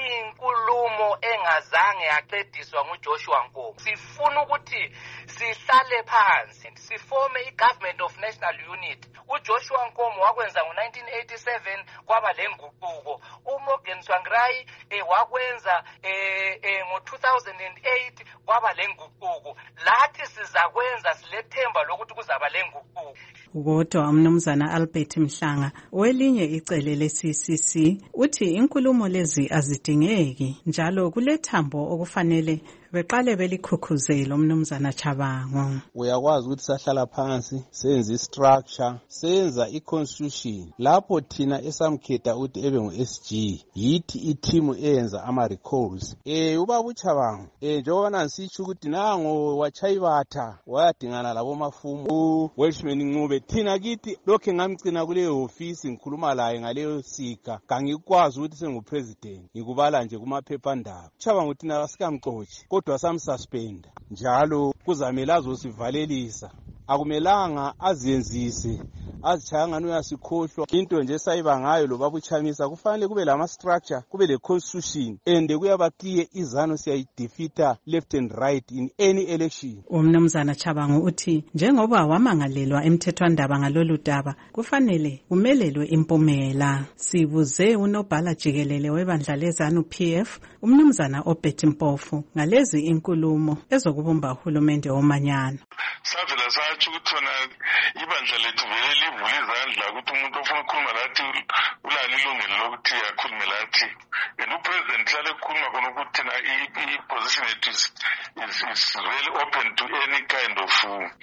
inkulumo engazange yaqediswa nguJoshua Nkomo. Sifuna ukuthi sihlale phansi sifome iGovernment of National Unity. uJoshua Nkomo wakwenza ngo nineteen eighty-seven kwaba lenguquko. uMorgan Tsvangirai eh wakwenza eh, eh ngo two thousand eight kwaba lenguquko. Lathi sizakwenza silethemba lokuthi kuzaba lenguquko. Kodwa umnumzana Albert Mhlanga welinye icele le-C C C uthi inkulumo lezi azidingeki njalo kulethambo okufanele beqale belikhukhuzele umnumzana Chabangu. Uyakwazi ukuthi sahlala phansi senze istructure senza iconstitution lapho thina esamkhetha ukuthi ebe ngu-S G yithi iteam eyenza ama recalls. Eh ubaba uChabangu eh njengoba nasitsho ukuthi nango wachayibatha wayadingana labo mafumu uWelshman Ncube thina kithi lokho ngamgcina kuleyo office ngikhuluma laye ngaleyo sika kangikwazi ukuthi sengupresident ngikubala nje kumaphephandaba. Chabangu thina asikamxoshi kodwa samsuspenda njalo kuzamela azosivalelisa akumelanga azenzise azichanga noyasikhohlwa into nje sayiba ngayo lo babuchamisa kufanele kube lama structure kube le constitution and kuyabatiye izano siyayidefeata left and right in any election. Umnumzana Chabangu uthi njengoba wamangalelwa emthethwandaba ngalolu daba kufanele kumelelwe impumela. Sibuze unobhala jikelele webandla lezanu P F umnumzana Obert Mpofu ngalezi inkulumo ezokubumba uhulumende womanyano. Savela sathi ukuthi wona ibandla lethu vele livule izandla ukuthi umuntu ofuna ukukhuluma lathi ulalo ilungelo lokuthi akhulume lathi. And upresident hlale ukukhuluma khona ukuthi na i-position yethu is, is, is really open to any kind of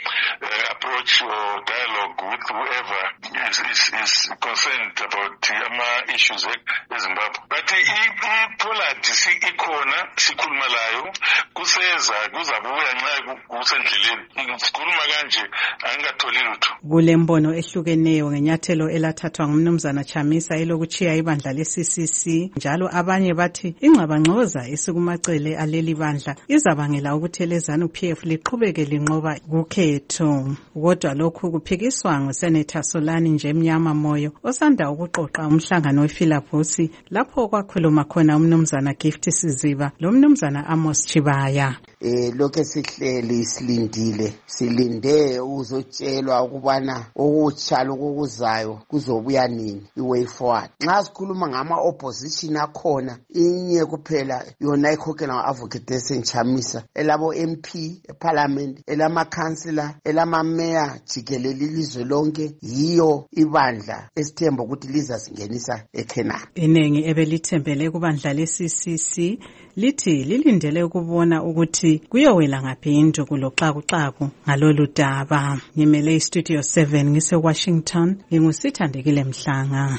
uh, approach or dialogue with whoever is, is, is concerned about ama issues eZimbabwe. But i-politics ikhona sikhuluma layo kuseza kuzabuya nxa kusendleleni sikhuluma kanje angatholi lutho. Kulembono ehlukeneyo ngenyathelo elathathwa ngumnumzana Chamisa elokuchiya ibandla le-C C C njalo abanye bathi ingxabangxoza esikumacele aleli bandla izabangela ukuthi lezanu P F liqhubeke linqoba kukhetho. Kodwa lokhu kuphikiswa nguSenator Solani Njemnyama Moyo osanda ukuqoqa umhlangano wePhiladelphia lapho kwakhuluma khona umnumzana Gift Siziba lo mnumzana Amos Chibaya. Eh lokho sihleli silindile silinde uzotshelwa ukubana okutshala okuzayo kuzobuya nini iway forward. Nxa sikhuluma ngama opposition akhona inye kuphela yona ikhokhela ngo-advocate esenchamisa elabo M P eparliament elama councillor elama mayor jikelele ilizwe lonke yiyo ibandla esithemba ukuthi lizasingenisa eKenani. Inengi ebelithembele kubandla le-C C C lithi lilindele ukubona ukuthi kuyowela ngaphi induku loxakuxaku ngalolu daba. Ngimele istudio seven ngise Washington ngingusithandekile Mhlanga.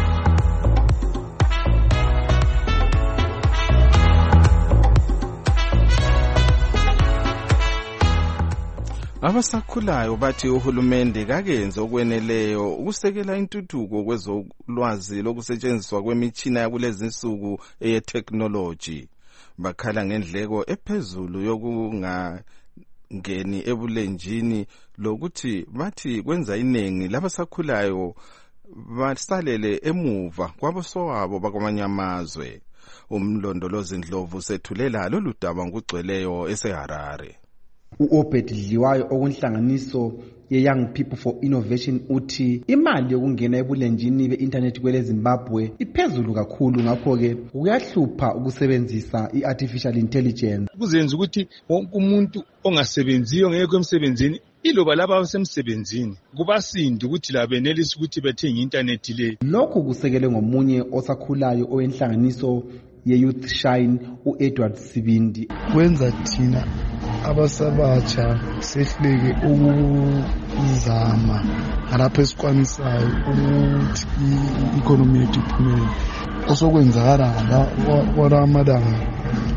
Abasakhulayo bathi uhulumende kakenze okweneleyo ukusekela intuthuko kwezolwazi lokusetshenziswa kwemitshina yakulezi insuku eye technology. Bakhala ngendleko ephezulu yokungangeni ebulenjini lokuthi bathi kwenza inengi labasakhulayo basalele emuva kwabosowabo bakwamanye amazwe. Umlondolozi Ndlovu sethulela lolu daba ngugcweleyo eseHarare. U-Obed Dliwayo okunhlanganiso ye-Young People for Innovation uthi imali yokungena ebulenjini be-internet kwele Zimbabwe iphezulu kakhulu, ngakho-ke kuyahlupha ukusebenzisa i-artificial intelligence. Kuzenza ukuthi wonke umuntu ongasebenziyo ngeke emsebenzini iloba laba abasemsebenzini kubasindi ukuthi la benelisa ukuthi bethenge i-internet le. Lokhu kusekelwe ngomunye osakhulayo owenhlanganiso ye-Youth Shine u-Edward Sibindi. Kwenza thina abasabatsha sehleke ukuzama ngalapho esikwanisayo ukuthi i-economy yethu iphumele. Osokwenzakala kwala amalanga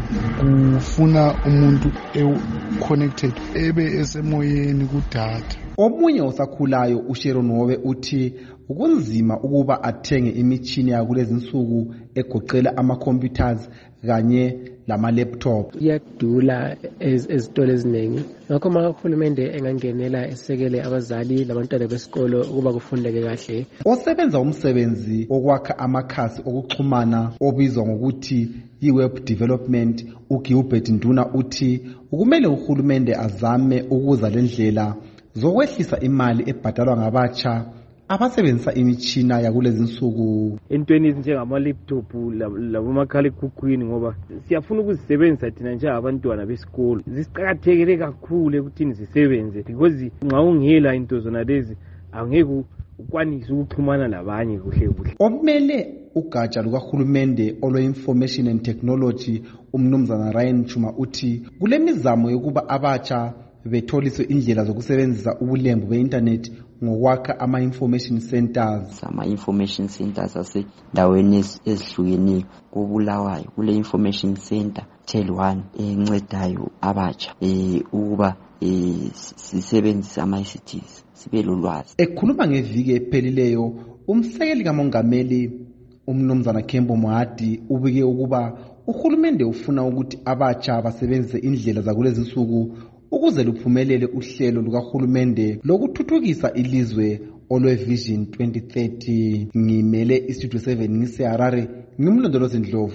kufuna umuntu e-connected ebe esemoyeni kudata. Omunye osakhulayo uSharon Howe uthi ukunzima ukuba athenge imitshini yakulezi insuku egoqela ama-computers kanye lama-laptop. Iyadula ezitolo eziningi, ngakho uhulumende engangenela esekele abazali labantwana besikolo ukuba kufundeke kahle. Osebenza umsebenzi wokwakha amakhasi okuxhumana obizwa ngokuthi yi-web development, uGilbert Nduna uthi ukumele uhulumende azame ukuza lendlela zokwehlisa imali ebhadalwa ngabatsha abasebenzisa imitshina yakulezi insuku entweni ezinjengama-laptop labomakhalekhukhwini, ngoba siyafuna ukuzisebenzisa thina njengabantwana besikolo. Zisiqakathekile kakhulu ekuthini zisebenze, because nxa ungela into zona lezi angeke ukwanise ukuxhumana labanye kuhle kuhle. Omele ugatsha lukahulumende olwe-information and technology umnumzana Ryan Chuma uthi kule mizamo yokuba abatsha betholiswe indlela zokusebenzisa ubulembu be-internet ngokwakha ama-information centers. Ama-information centers asendaweni ezihlukeneyo koBulawayo kule information center tel one encedayo abatsha ukuba sisebenzisa ama-I C Ts sibe lolwazi. Ekhuluma ngeviki ephelileyo, umsekeli kamongameli umnumzana Kembo Mohadi ubike ukuba uhulumende ufuna ukuthi abatsha basebenzise indlela zakulezi insuku ukuze luphumelele uhlelo lukahulumende lokuthuthukisa ilizwe olwe-Vision twenty thirty. Ngimele iStudio seven ngiseHarare, ngimlondolozi Ndlovu.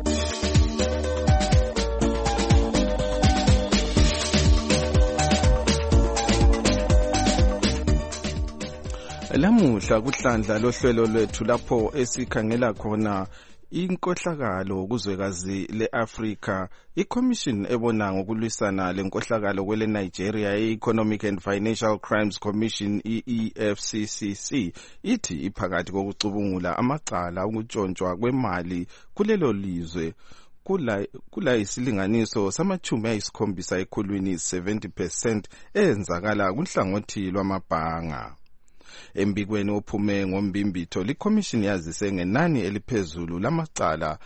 Lamuhla kuhlandla lohlelo lwethu lapho esikhangela khona inkohlakalo kuzwekazi le-Afrika. I-Commission ebona ngokulwisana lenkohlakalo kwele Nigeria, i-Economic and Financial Crimes Commission, i-E F C C C, ithi iphakathi kokucubungula amacala ukutshontshwa kwemali kulelo lizwe kula kula isilinganiso samachumi ayisikhombisa ekhulwini seventy percent enzakala kunhlangothi lwamabhanga. Embikweni ophume ngombimbitho, liCommission yazise ngenani eliphezulu lamacala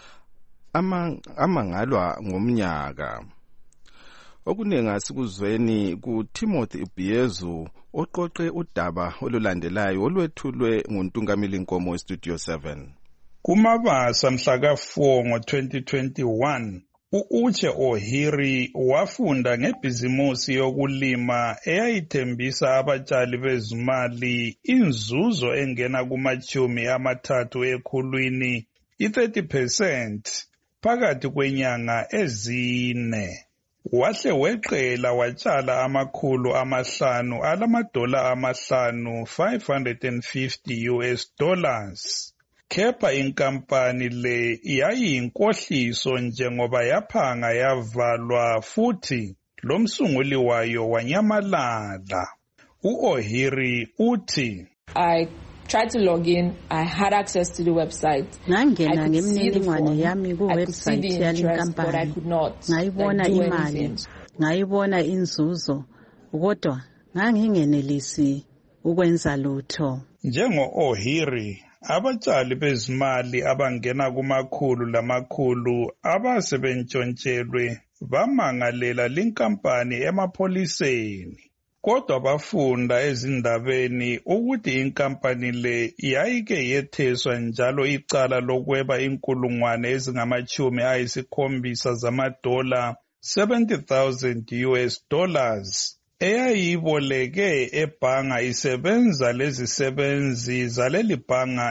amangalwa ngomnyaka. Okunenga sikuzweni ku Timothy Biezu oqoqe udaba olulandelayo olwethulwe nguNtungameli Nkomo weStudio seven. Kumabasa mhla ka four ngo twenty twenty-one, u-Uche Ohiri wafunda ngebhizimusi yokulima eyayithembisa abatshali bezimali inzuzo engena kumachumi amathathu ekhulwini i-thirty percent phakathi kwenyanga ezine. Wahle weqela watshala amakhulu amahlanu alamadola amahlanu five hundred fifty U S dollars. Kepha inkampani le yayiyinkohliso njengoba yaphanga yavalwa futhi lo msunguli wayo wanyamalala. U-Ohiri uthi, I tried to log in. I had access to the website. Ngangena ngemininingwane yami ku-website yalenkampani. Ngayibona imali, ngayibona inzuzo, kodwa ngangingenelisi ukwenza lutho. Njengo-Ohiri, abatshali bezimali abangena kumakhulu lamakhulu abasebentshontshelwe bamangalela linkampani emapholiseni. Kodwa bafunda ezindabeni ukuthi inkampani le yayike yetheswa njalo icala lokweba inkulungwane ezingamachumi ayisikhombisa zamadola seventy thousand U S dollars. Eyayiboleke ebhanga isebenza lezisebenzi zaleli bhanga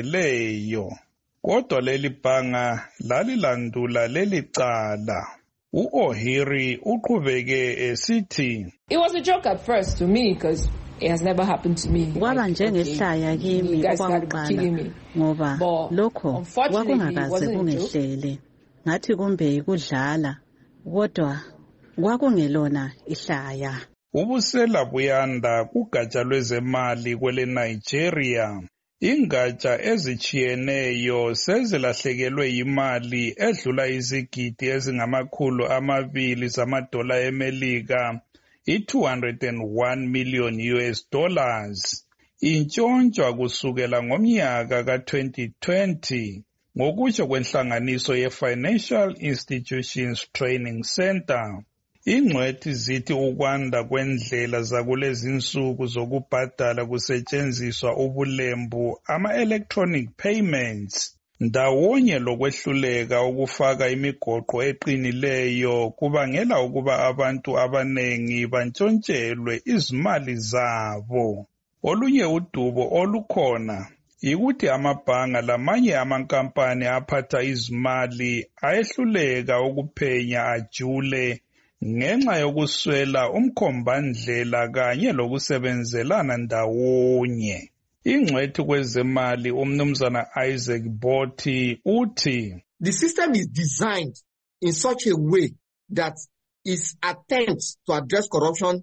ezikhohlakeleyo. Kodwa leli bhanga lalilandula leli cala. U-Ohiri uqhubeke esithi, It was a joke at first to me because it has never happened to me. Kwaba njengehlaya kimi okwakuqala ngoba lokho kwakungakaze kungehlele. Ngathi kumbe ikudlala kodwa kwakungelona ihlaya. Ubusela buyanda kugatsha lwezemali kwele Nigeria. Ingatsha ezichiyeneyo sezilahlekelwe imali edlula izigidi ezingamakhulu amabili zamadola eMelika, i-two hundred one million U S dollars. Intshontshwa kusukela ngomnyaka ka twenty twenty ngokusho kwenhlanganiso ye-Financial Institutions Training Center. Ingcwethi zithi ukwanda kwendlela zakulezi insuku zokubhadala kusetshenziswa ubulembu ama-electronic payments ndawonye lokwehluleka ukufaka imigoqo eqinileyo kubangela ukuba abantu abanengi bantshontshelwe izimali zabo. Olunye udubo olukhona yikuthi amabhanga lamanye amankampani aphatha izimali ayehluleka ukuphenya ajule ngenxa yokuswela umkhombandlela kanye lokusebenzelana ndawonye. Ingcwethi kwezemali umnumzana Isaac Botti uthi, The system is designed in such a way that its attempt to address corruption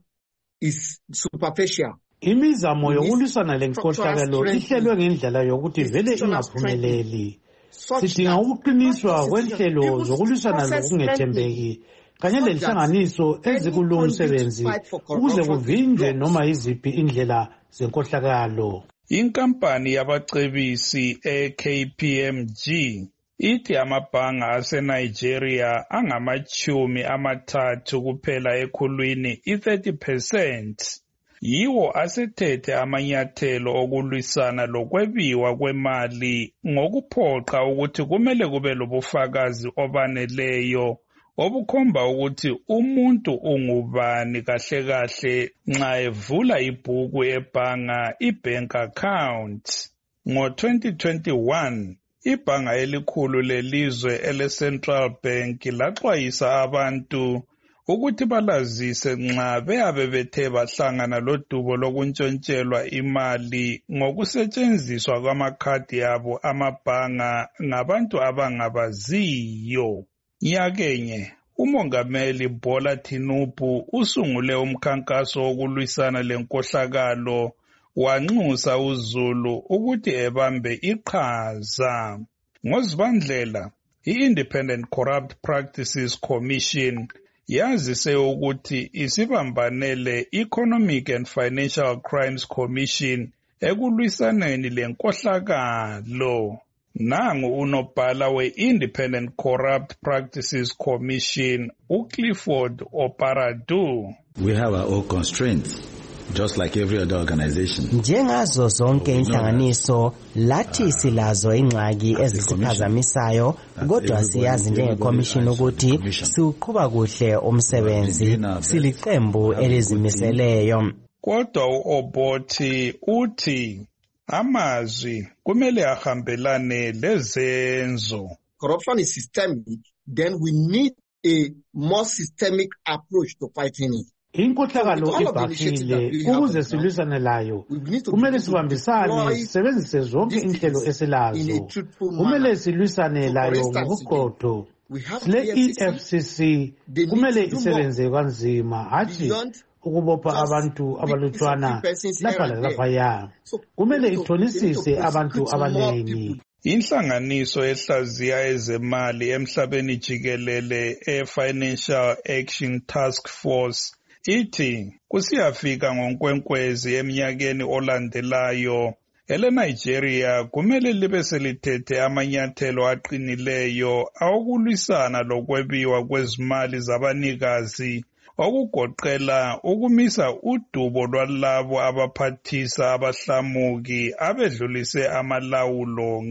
is superficial. Imizamo yokulwisana lenkohlakalo ihlelwe ngendlela yokuthi vele ingaphumeleli. Sidinga ukuqiniswa kwenhlelo zokulwisana lokungethembeki kanye lenhlanganiso ezikulo msebenzi ukuze kuvinjwe noma iziphi indlela zenkohlakalo. Inkampani yabacebisi e-K P M G ithi amabhanga aseNigeria angamachumi amathathu kuphela ekhulwini i-thirty percent. Yiwo asethethe amanyathelo okulwisana lokwebiwa kwemali ngokuphoqa ukuthi kumele kube lobufakazi obaneleyo obukhomba ukuthi umuntu ungubani kahle kahle nxa evula ibhuku ebhanga i-bank account. Ngo twenty twenty-one, ibhanga elikhulu lelizwe ele-Central Bank laxwayisa abantu ukuthi balazise nxa beyabe bethe bahlangana lodubo lokuntshontshelwa imali ngokusetshenziswa kwamakhadi abo amabhanga ngabantu abangabaziyo. Nyakenye, uMongameli Bola Tinubu usungule umkhankaso wokulwisana lenkohlakalo wanxusa uZulu ukuthi ebambe iqhaza. NgoZibandlela, i-Independent Corrupt Practices Commission yazise ukuthi isibambanele Economic and Financial Crimes Commission ekulwisaneni lenkohlakalo. Nangu unobhala we-Independent Corrupt Practices Commission, uClifford Oparadu. We have our own constraints, just like every other organization. Njengazo zonke inhlanganiso, lathi silazo ingxaki ezisiphazamisayo, kodwa siyazi njenge-commission ukuthi siuqhuba kuhle umsebenzi, siliqembu elizimiseleyo. Kodwa u-Obotti uthi amazwi kumele ahambelane lezenzo. Corruption is systemic, then we need a more systemic approach to fighting it. Inkohlakalo ibhahile ukuze silwisane layo kumele sibambisane sisebenzise zonke inhlelo esilazo. Kumele silwisane layo ngobuqotho. Le-E F C C kumele isebenze kanzima hathi ukubopha abantu abalutshwana lapha laphaya. Kumele ithonisise abantu abanengi. Inhlanganiso ehlaziya ezemali emhlabeni jikelele e-Financial Action Task Force ithi kusiyafika ngonkwenkwezi eminyakeni olandelayo ele-Nigeria kumele libe selithethe amanyathelo aqinileyo awokulwisana lokwebiwa kwezimali zabanikazi okugoqela ukumisa udubo lwalabo abaphathisa abahlamuki abedlulise amalawulo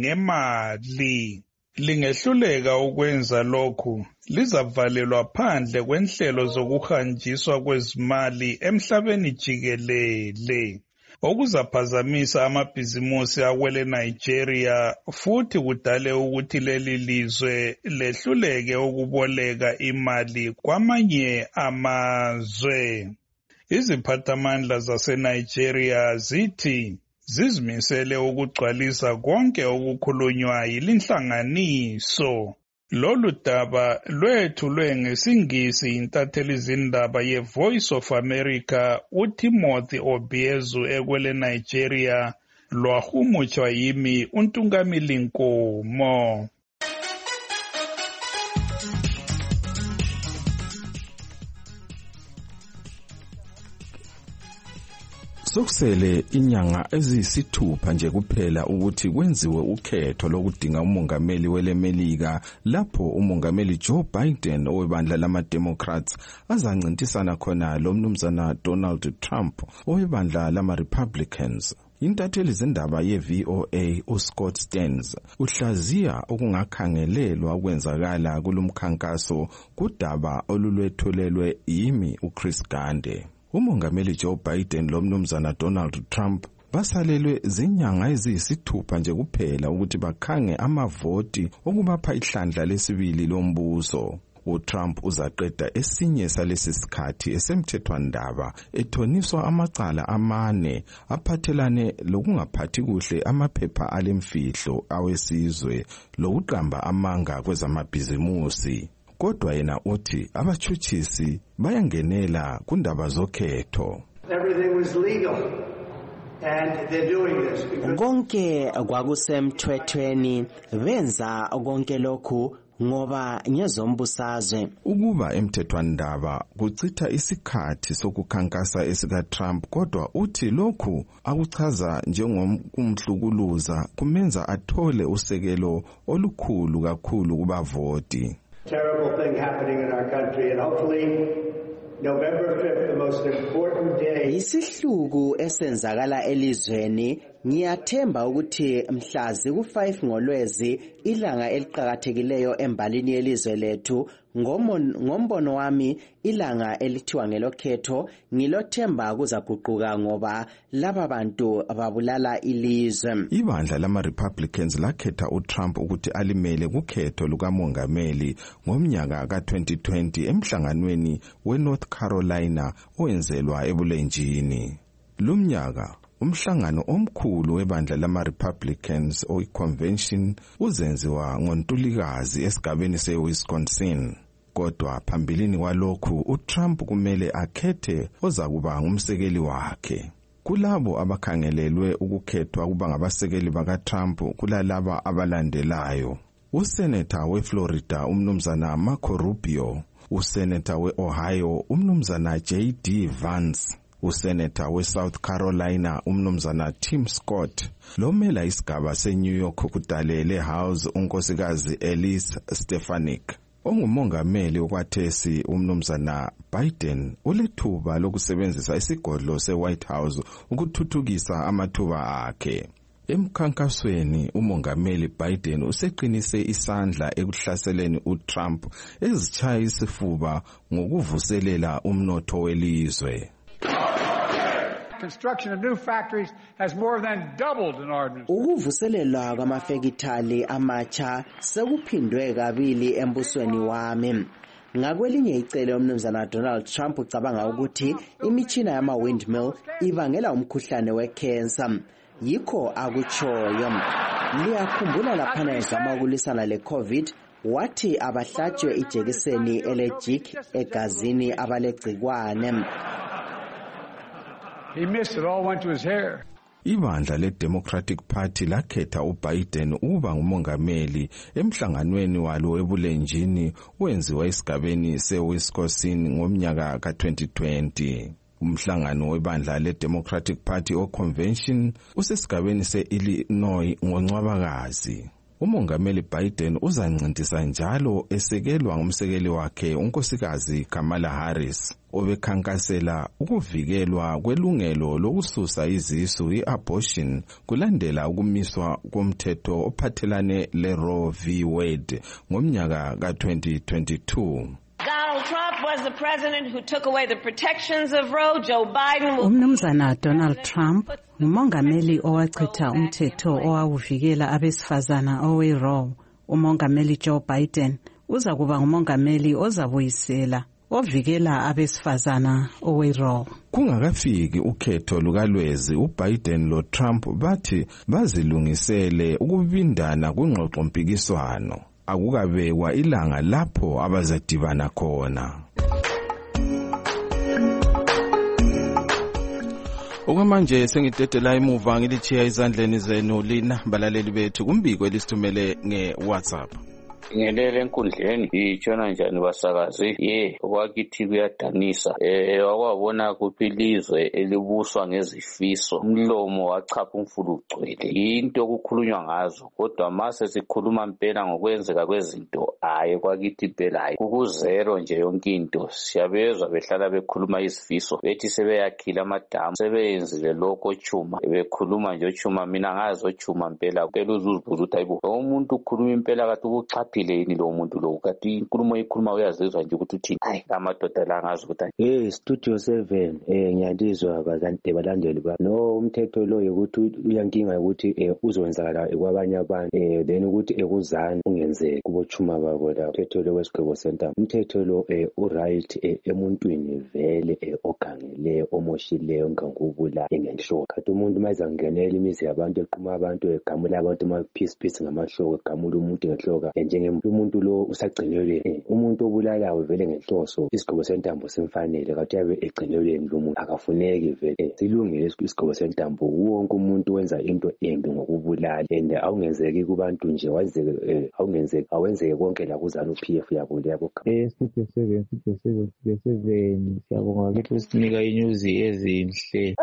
ngemali. Lingehluleka ukwenza lokhu, lizavalelwa phandle kwenhlelo zokuhanjiswa kwezimali emhlabeni jikelele. okuzaphazamisa amabhizimusi akwele Nigeria futhi kudale ukuthi leli lizwe lehluleke ukuboleka imali kwamanye amazwe. Iziphathamandla zaseNigeria zithi zizimisele ukugcwalisa konke okukhulunywa yilinhlanganiso. Lolu daba lwethulwe ngesingisi intatheli zindaba ye-Voice of America uTimothy Obiezu ekwele Nigeria, lwahumutshwa yimi uNtungamili Nkomo. Sokusele inyanga eziyisithupha nje kuphela ukuthi kwenziwe ukhetho lokudinga umongameli welemelika lapho umongameli Joe Biden owebandla lama-Democrats azancintisana khona lo mnumzana Donald Trump owebandla lama-Republicans. Intatheli zendaba ye-V O A uScott Stearns uhlaziya okungakhangelelwa ukwenzakala kulomkhankaso kudaba olulwetholelwe yimi uChris Gande. Umongameli Joe Biden lo mnumzana Donald Trump basalelwe zinyanga eziyisithupha nje kuphela ukuthi bakhange amavoti okubapha ihlandla lesibili lombuso. uTrump uzaqeda esinye salesi sikhathi esemthethwandaba ethoniswa amacala amane aphathelane lokungaphathi kuhle amaphepha alemfihlo awesizwe lokuqamba amanga kwezamabhizimusi. Kodwa yena uthi abachuchisi bayangenela kundaba zokhetho. Everything was legal and they're doing this because konke kwakusemthethweni benza konke lokhu ngoba ngezombusazwe. Ukuba emthethwandaba kucitha isikhathi sokukhankasa esika Trump, kodwa uthi lokhu akuchaza njengomhlukuluza kumenza athole usekelo olukhulu kakhulu kubavoti. Terrible thing happening in our country, and hopefully November fifth, the most important day. Isihluku esenzakala elizweni, ngiyathemba ukuthi mhlazi ku five ngolwezi ilanga eliqhakathekileyo embalini yelizwe lethu. Ngombono wami ilanga elithiwa ngelokhetho ngilothemba kuzaguquka ngoba laba bantu babulala ilizwe. Ibandla lama-Republicans lakhetha uTrump ukuthi alimele kukhetho lukamongameli ngomnyaka ka twenty twenty emhlanganweni weNorth Carolina owenzelwa ebulenjini. Lumnyaka umhlangano omkhulu webandla lama-Republicans oyi-convention uzenziwa ngoNtulikazi esigabeni se-Wisconsin. Kodwa phambilini kwalokhu uTrump kumele akhethe ozakuba ngumsekeli wakhe. Kulabo abakhangelelwe ukukhethwa kuba ngabasekeli bakaTrump kulalaba abalandelayo: uSenator weFlorida umnumzana Marco Rubio, uSenator weOhio umnumzana J D Vance, uSenator weSouth Carolina umnumzana Tim Scott, lomela isigaba seNew York kudalele House unkosikazi Elise Stefanik. Ongumongameli okwathesi umnumzana Biden ulethuba lokusebenzisa isigodlo seWhite House ukuthuthukisa amathuba akhe. Emkhankasweni umongameli Biden useqinise isandla ekuhlaseleni uTrump ezitshaya isifuba ngokuvuselela umnotho welizwe. Construction of new factories has more than doubled in our administration. Ukuvuselelwa kwamafekithali amatsha sekuphindwe kabili embusweni wami. Ngakwelinye icele umnumzana Donald Trump ucabanga ukuthi imitshina yama windmill ibangela umkhuhlane wecancer. Yikho akutshoyo. Liyakhumbula laphana ezama ukulisana leCovid wathi abahlatshwe ijekiseni elejik egazini abalegcikwane. He missed it, all went to his hair. Ibandla le-Democratic Party lakhetha uBiden ukuba ngumongameli emhlanganweni walo ebulenjini wenziwa esigabeni se-Wisconsin ngomnyaka ka twenty twenty. Umhlangano webandla le-Democratic Party o-Convention usesigabeni se-Illinois ngoNcwabakazi. Umongameli Biden uzancintisa njalo esekelwa ngumsekeli wakhe unkosikazi Kamala Harris obekhankasela ukuvikelwa kwelungelo lokususa izisu i-abortion kulandela ukumiswa komthetho ophathelane le Roe v Wade ngomnyaka ka twenty twenty-two. Donald Trump was the president who took away the protections of Roe. Joe Biden will... Umnumzana Donald Trump ngumongameli owachitha umthetho owawuvikela abesifazana owe-Roe. Umongameli Joe Biden uza kuba ngumongameli ozabuyisela ovikela abesifazana owe-Roe. Kungakafiki ukhetho lukalwezi, uBiden lo Trump bathi bazilungisele ukubindana kwingxoxo mpikiswano. Akukabekwa ilanga lapho abazadibana khona. Okwamanje sengidedela emuva ngilichiya izandleni zenu lina balaleli bethu kumbiko elisithumele nge-WhatsApp. Ngelele enkundleni itshona njani basakazi ye okwakithi kuyadanisa eh wakwabona kuphi ilizwe elibuswa ngezifiso umlomo wachapha umfulu ugcwele into okukhulunywa ngazo kodwa mase sikhuluma impela ngokwenzeka kwezinto hayi kwakithi impela hayi kukuzero nje yonke into siyabezwa behlala bekhuluma izifiso bethi sebeyakhila amadamu sebeyenzile lokho chuma bekhuluma nje ochuma mina ngazi ochuma impela phela uzuzibuza ukuthi hayibo umuntu ukhuluma impela kathi ukuchapha yini lo muntu lo kathi inkulumo ikhuluma uyazizwa nje ukuthi uthini hayi amadoda la ngazi ukuthi hey studio seven eh ngiyadizwa bazanti balandeli ba no umthetho lo ukuthi uyankinga ukuthi eh uzowenzakala kwabanye abantu eh then ukuthi ekuzani ungenzeke kubochuma babo la umthetho lo wesigqebo center umthetho lo eh uright emuntwini vele ogangeleyo omoshileyo ngangubula engenhloko kathi umuntu mayizangenela imizi yabantu eqhuma abantu egamula abantu ma peace peace ngamahloko egamula umuntu ngenhloko njenge umuntu lo usagcinelwe umuntu obulalayo vele ngenhloso isigqebo sentambo simfanele kathi yabe egcinelweni lo muntu akafuneki vele silungile isigqebo sentambo wonke umuntu wenza into embi ngokubulala and awungenzeki kubantu nje wazeke awungenzeki awenzeke konke la kuzana uP F yabo yabo eh studio seven studio seven studio seven siyabonga ukuthi usinika inews ezinhle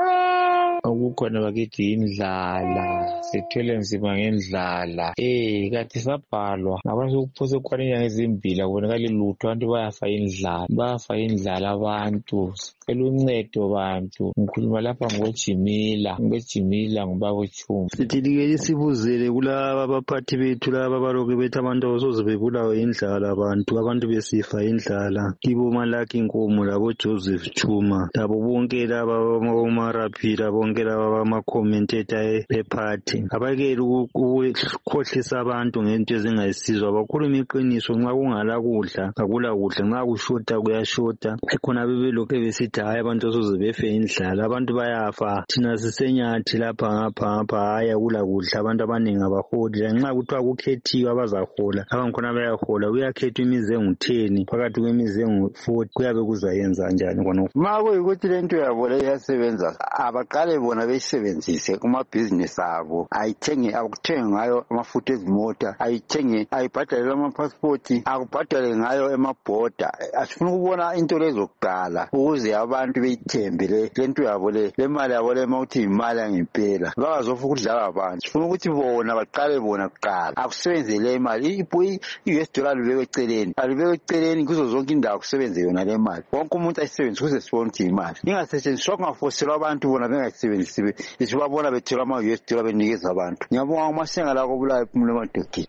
okukhona bakithi indlala sithwele nzima ngendlala eh kathi sabhalwa ngabantu kuphose kwaninya ezimbili akubonakala lutho abantu bayafa indlala bayafa indlala abantu sicela uncedo bantu ngikhuluma lapha ngojimila ngojimila ngubaba Chuma sithilike isibuzele kulaba abaphathi bethu laba baloke bethi abantu abasoze bebulawe indlala abantu abantu besifa indlala kibo Malaki Inkomo labo Joseph Chuma labo bonke laba abamaraphila bonke laba abama-commentator ephathi abakeli ukukhohlisa abantu ngento ezingayisizwa bakhuluma iqiniso nxa kungala kudla akula kudla nxa kushota kuyashota ekhona bebelokhu besithi hayi abantu asoze befe indlala abantu bayafa thina sisenyathi lapha ngapha ngapha hayi akula kudla abantu abaningi abaholi nxa kuthiwa kukhethiwe abazahola abankhona bayahola uyakhethwa imizi engu-ten phakathi kwemizi engu-forty kuyabe kuzayenza njani khona ma kuyikuthi lento yabo le iyasebenza abaqale bona beyisebenzise kumabhizinisi abo ayithenge akuthenge ngayo amafutha ezimota ayithenge ayibhadalele amapasipoti akubhadale ngayo emabhoda asifuna ukubona into lezokuqala ukuze abantu beyithembe lento yabo le le mali yabo le mawuthi imali yangempela bakazofa ukudlala abantu sifuna ukuthi bona baqale bona kuqala akusebenzele imali i-U S dollar lubekwe eceleni alubekwe eceleni kuzo zonke indawo kusebenze yona le mali wonke umuntu ayisebenzise kuze sibone ukuthi imali ingasetshenziswa kungafoselwa abantu bona bengayisebenzisi isibabona bethelwa ama-U S dollar benikeza abantu ngiyabonga amasenga la kobulayo phumule madodeni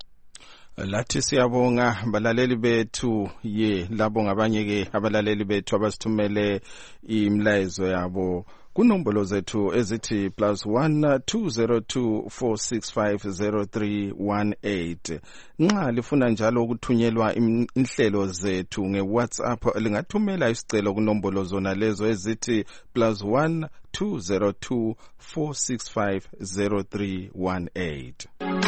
lathi siyabonga balaleli bethu ye labo ngabanye ke abalaleli bethu abasithumele imlayezo yabo kunombolo zethu ezithi plus one two zero two four six five zero three one eight nxa lifuna njalo ukuthunyelwa inhlelo zethu nge-WhatsApp lingathumela isicelo kunombolo zona lezo ezithi plus one two zero two four six five zero three one eight.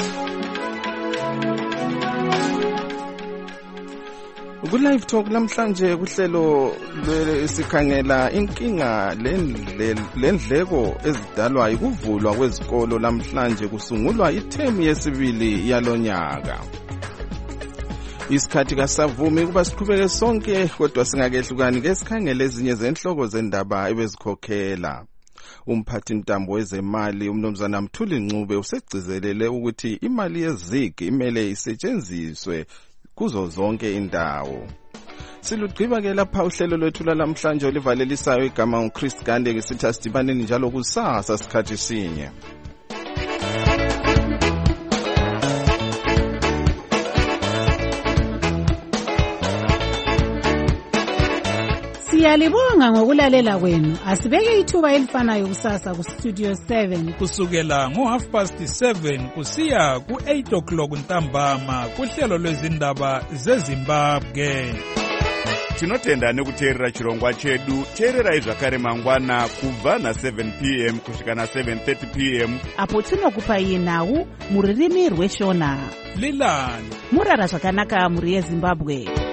Ku-live talk namhlanje kuhlelo lwesikhangela inkinga lendleko ezidalwa ikuvulwa kwezikolo namhlanje kusungulwa ithemu yesibili yalonyaka. Isikhathi kasavumi kuba siqhubeke sonke kodwa singakehlukani ke sikhangele ezinye zenhloko zendaba ebezikhokhela. Umphathi ntambo wezemali umnumzana Mthuli Ncube usegcizelele ukuthi imali yezigi imele isetshenziswe kuzo zonke indawo. Silugqiba ke lapha uhlelo lwethu lamhlanje olivalelisayo igama uChris Gande ngesithi asidibaneni njalo kusasa sikhathi sinye. Siyalibonga ngokulalela kwenu. Asibeke ithuba elifanayo kusasa ku Studio seven kusukela ngo half past seven kusiya ku eight o'clock ntambama kuhlelo lwezindaba zeZimbabwe. Tinotenda nekuteerera chirongwa chedu. Teererai zvakare mangwana kubva na seven p m kusvika na seven thirty p m apo tinokupai nhau muririmi rweshona. Lilani murara zvakanaka muri yeZimbabwe.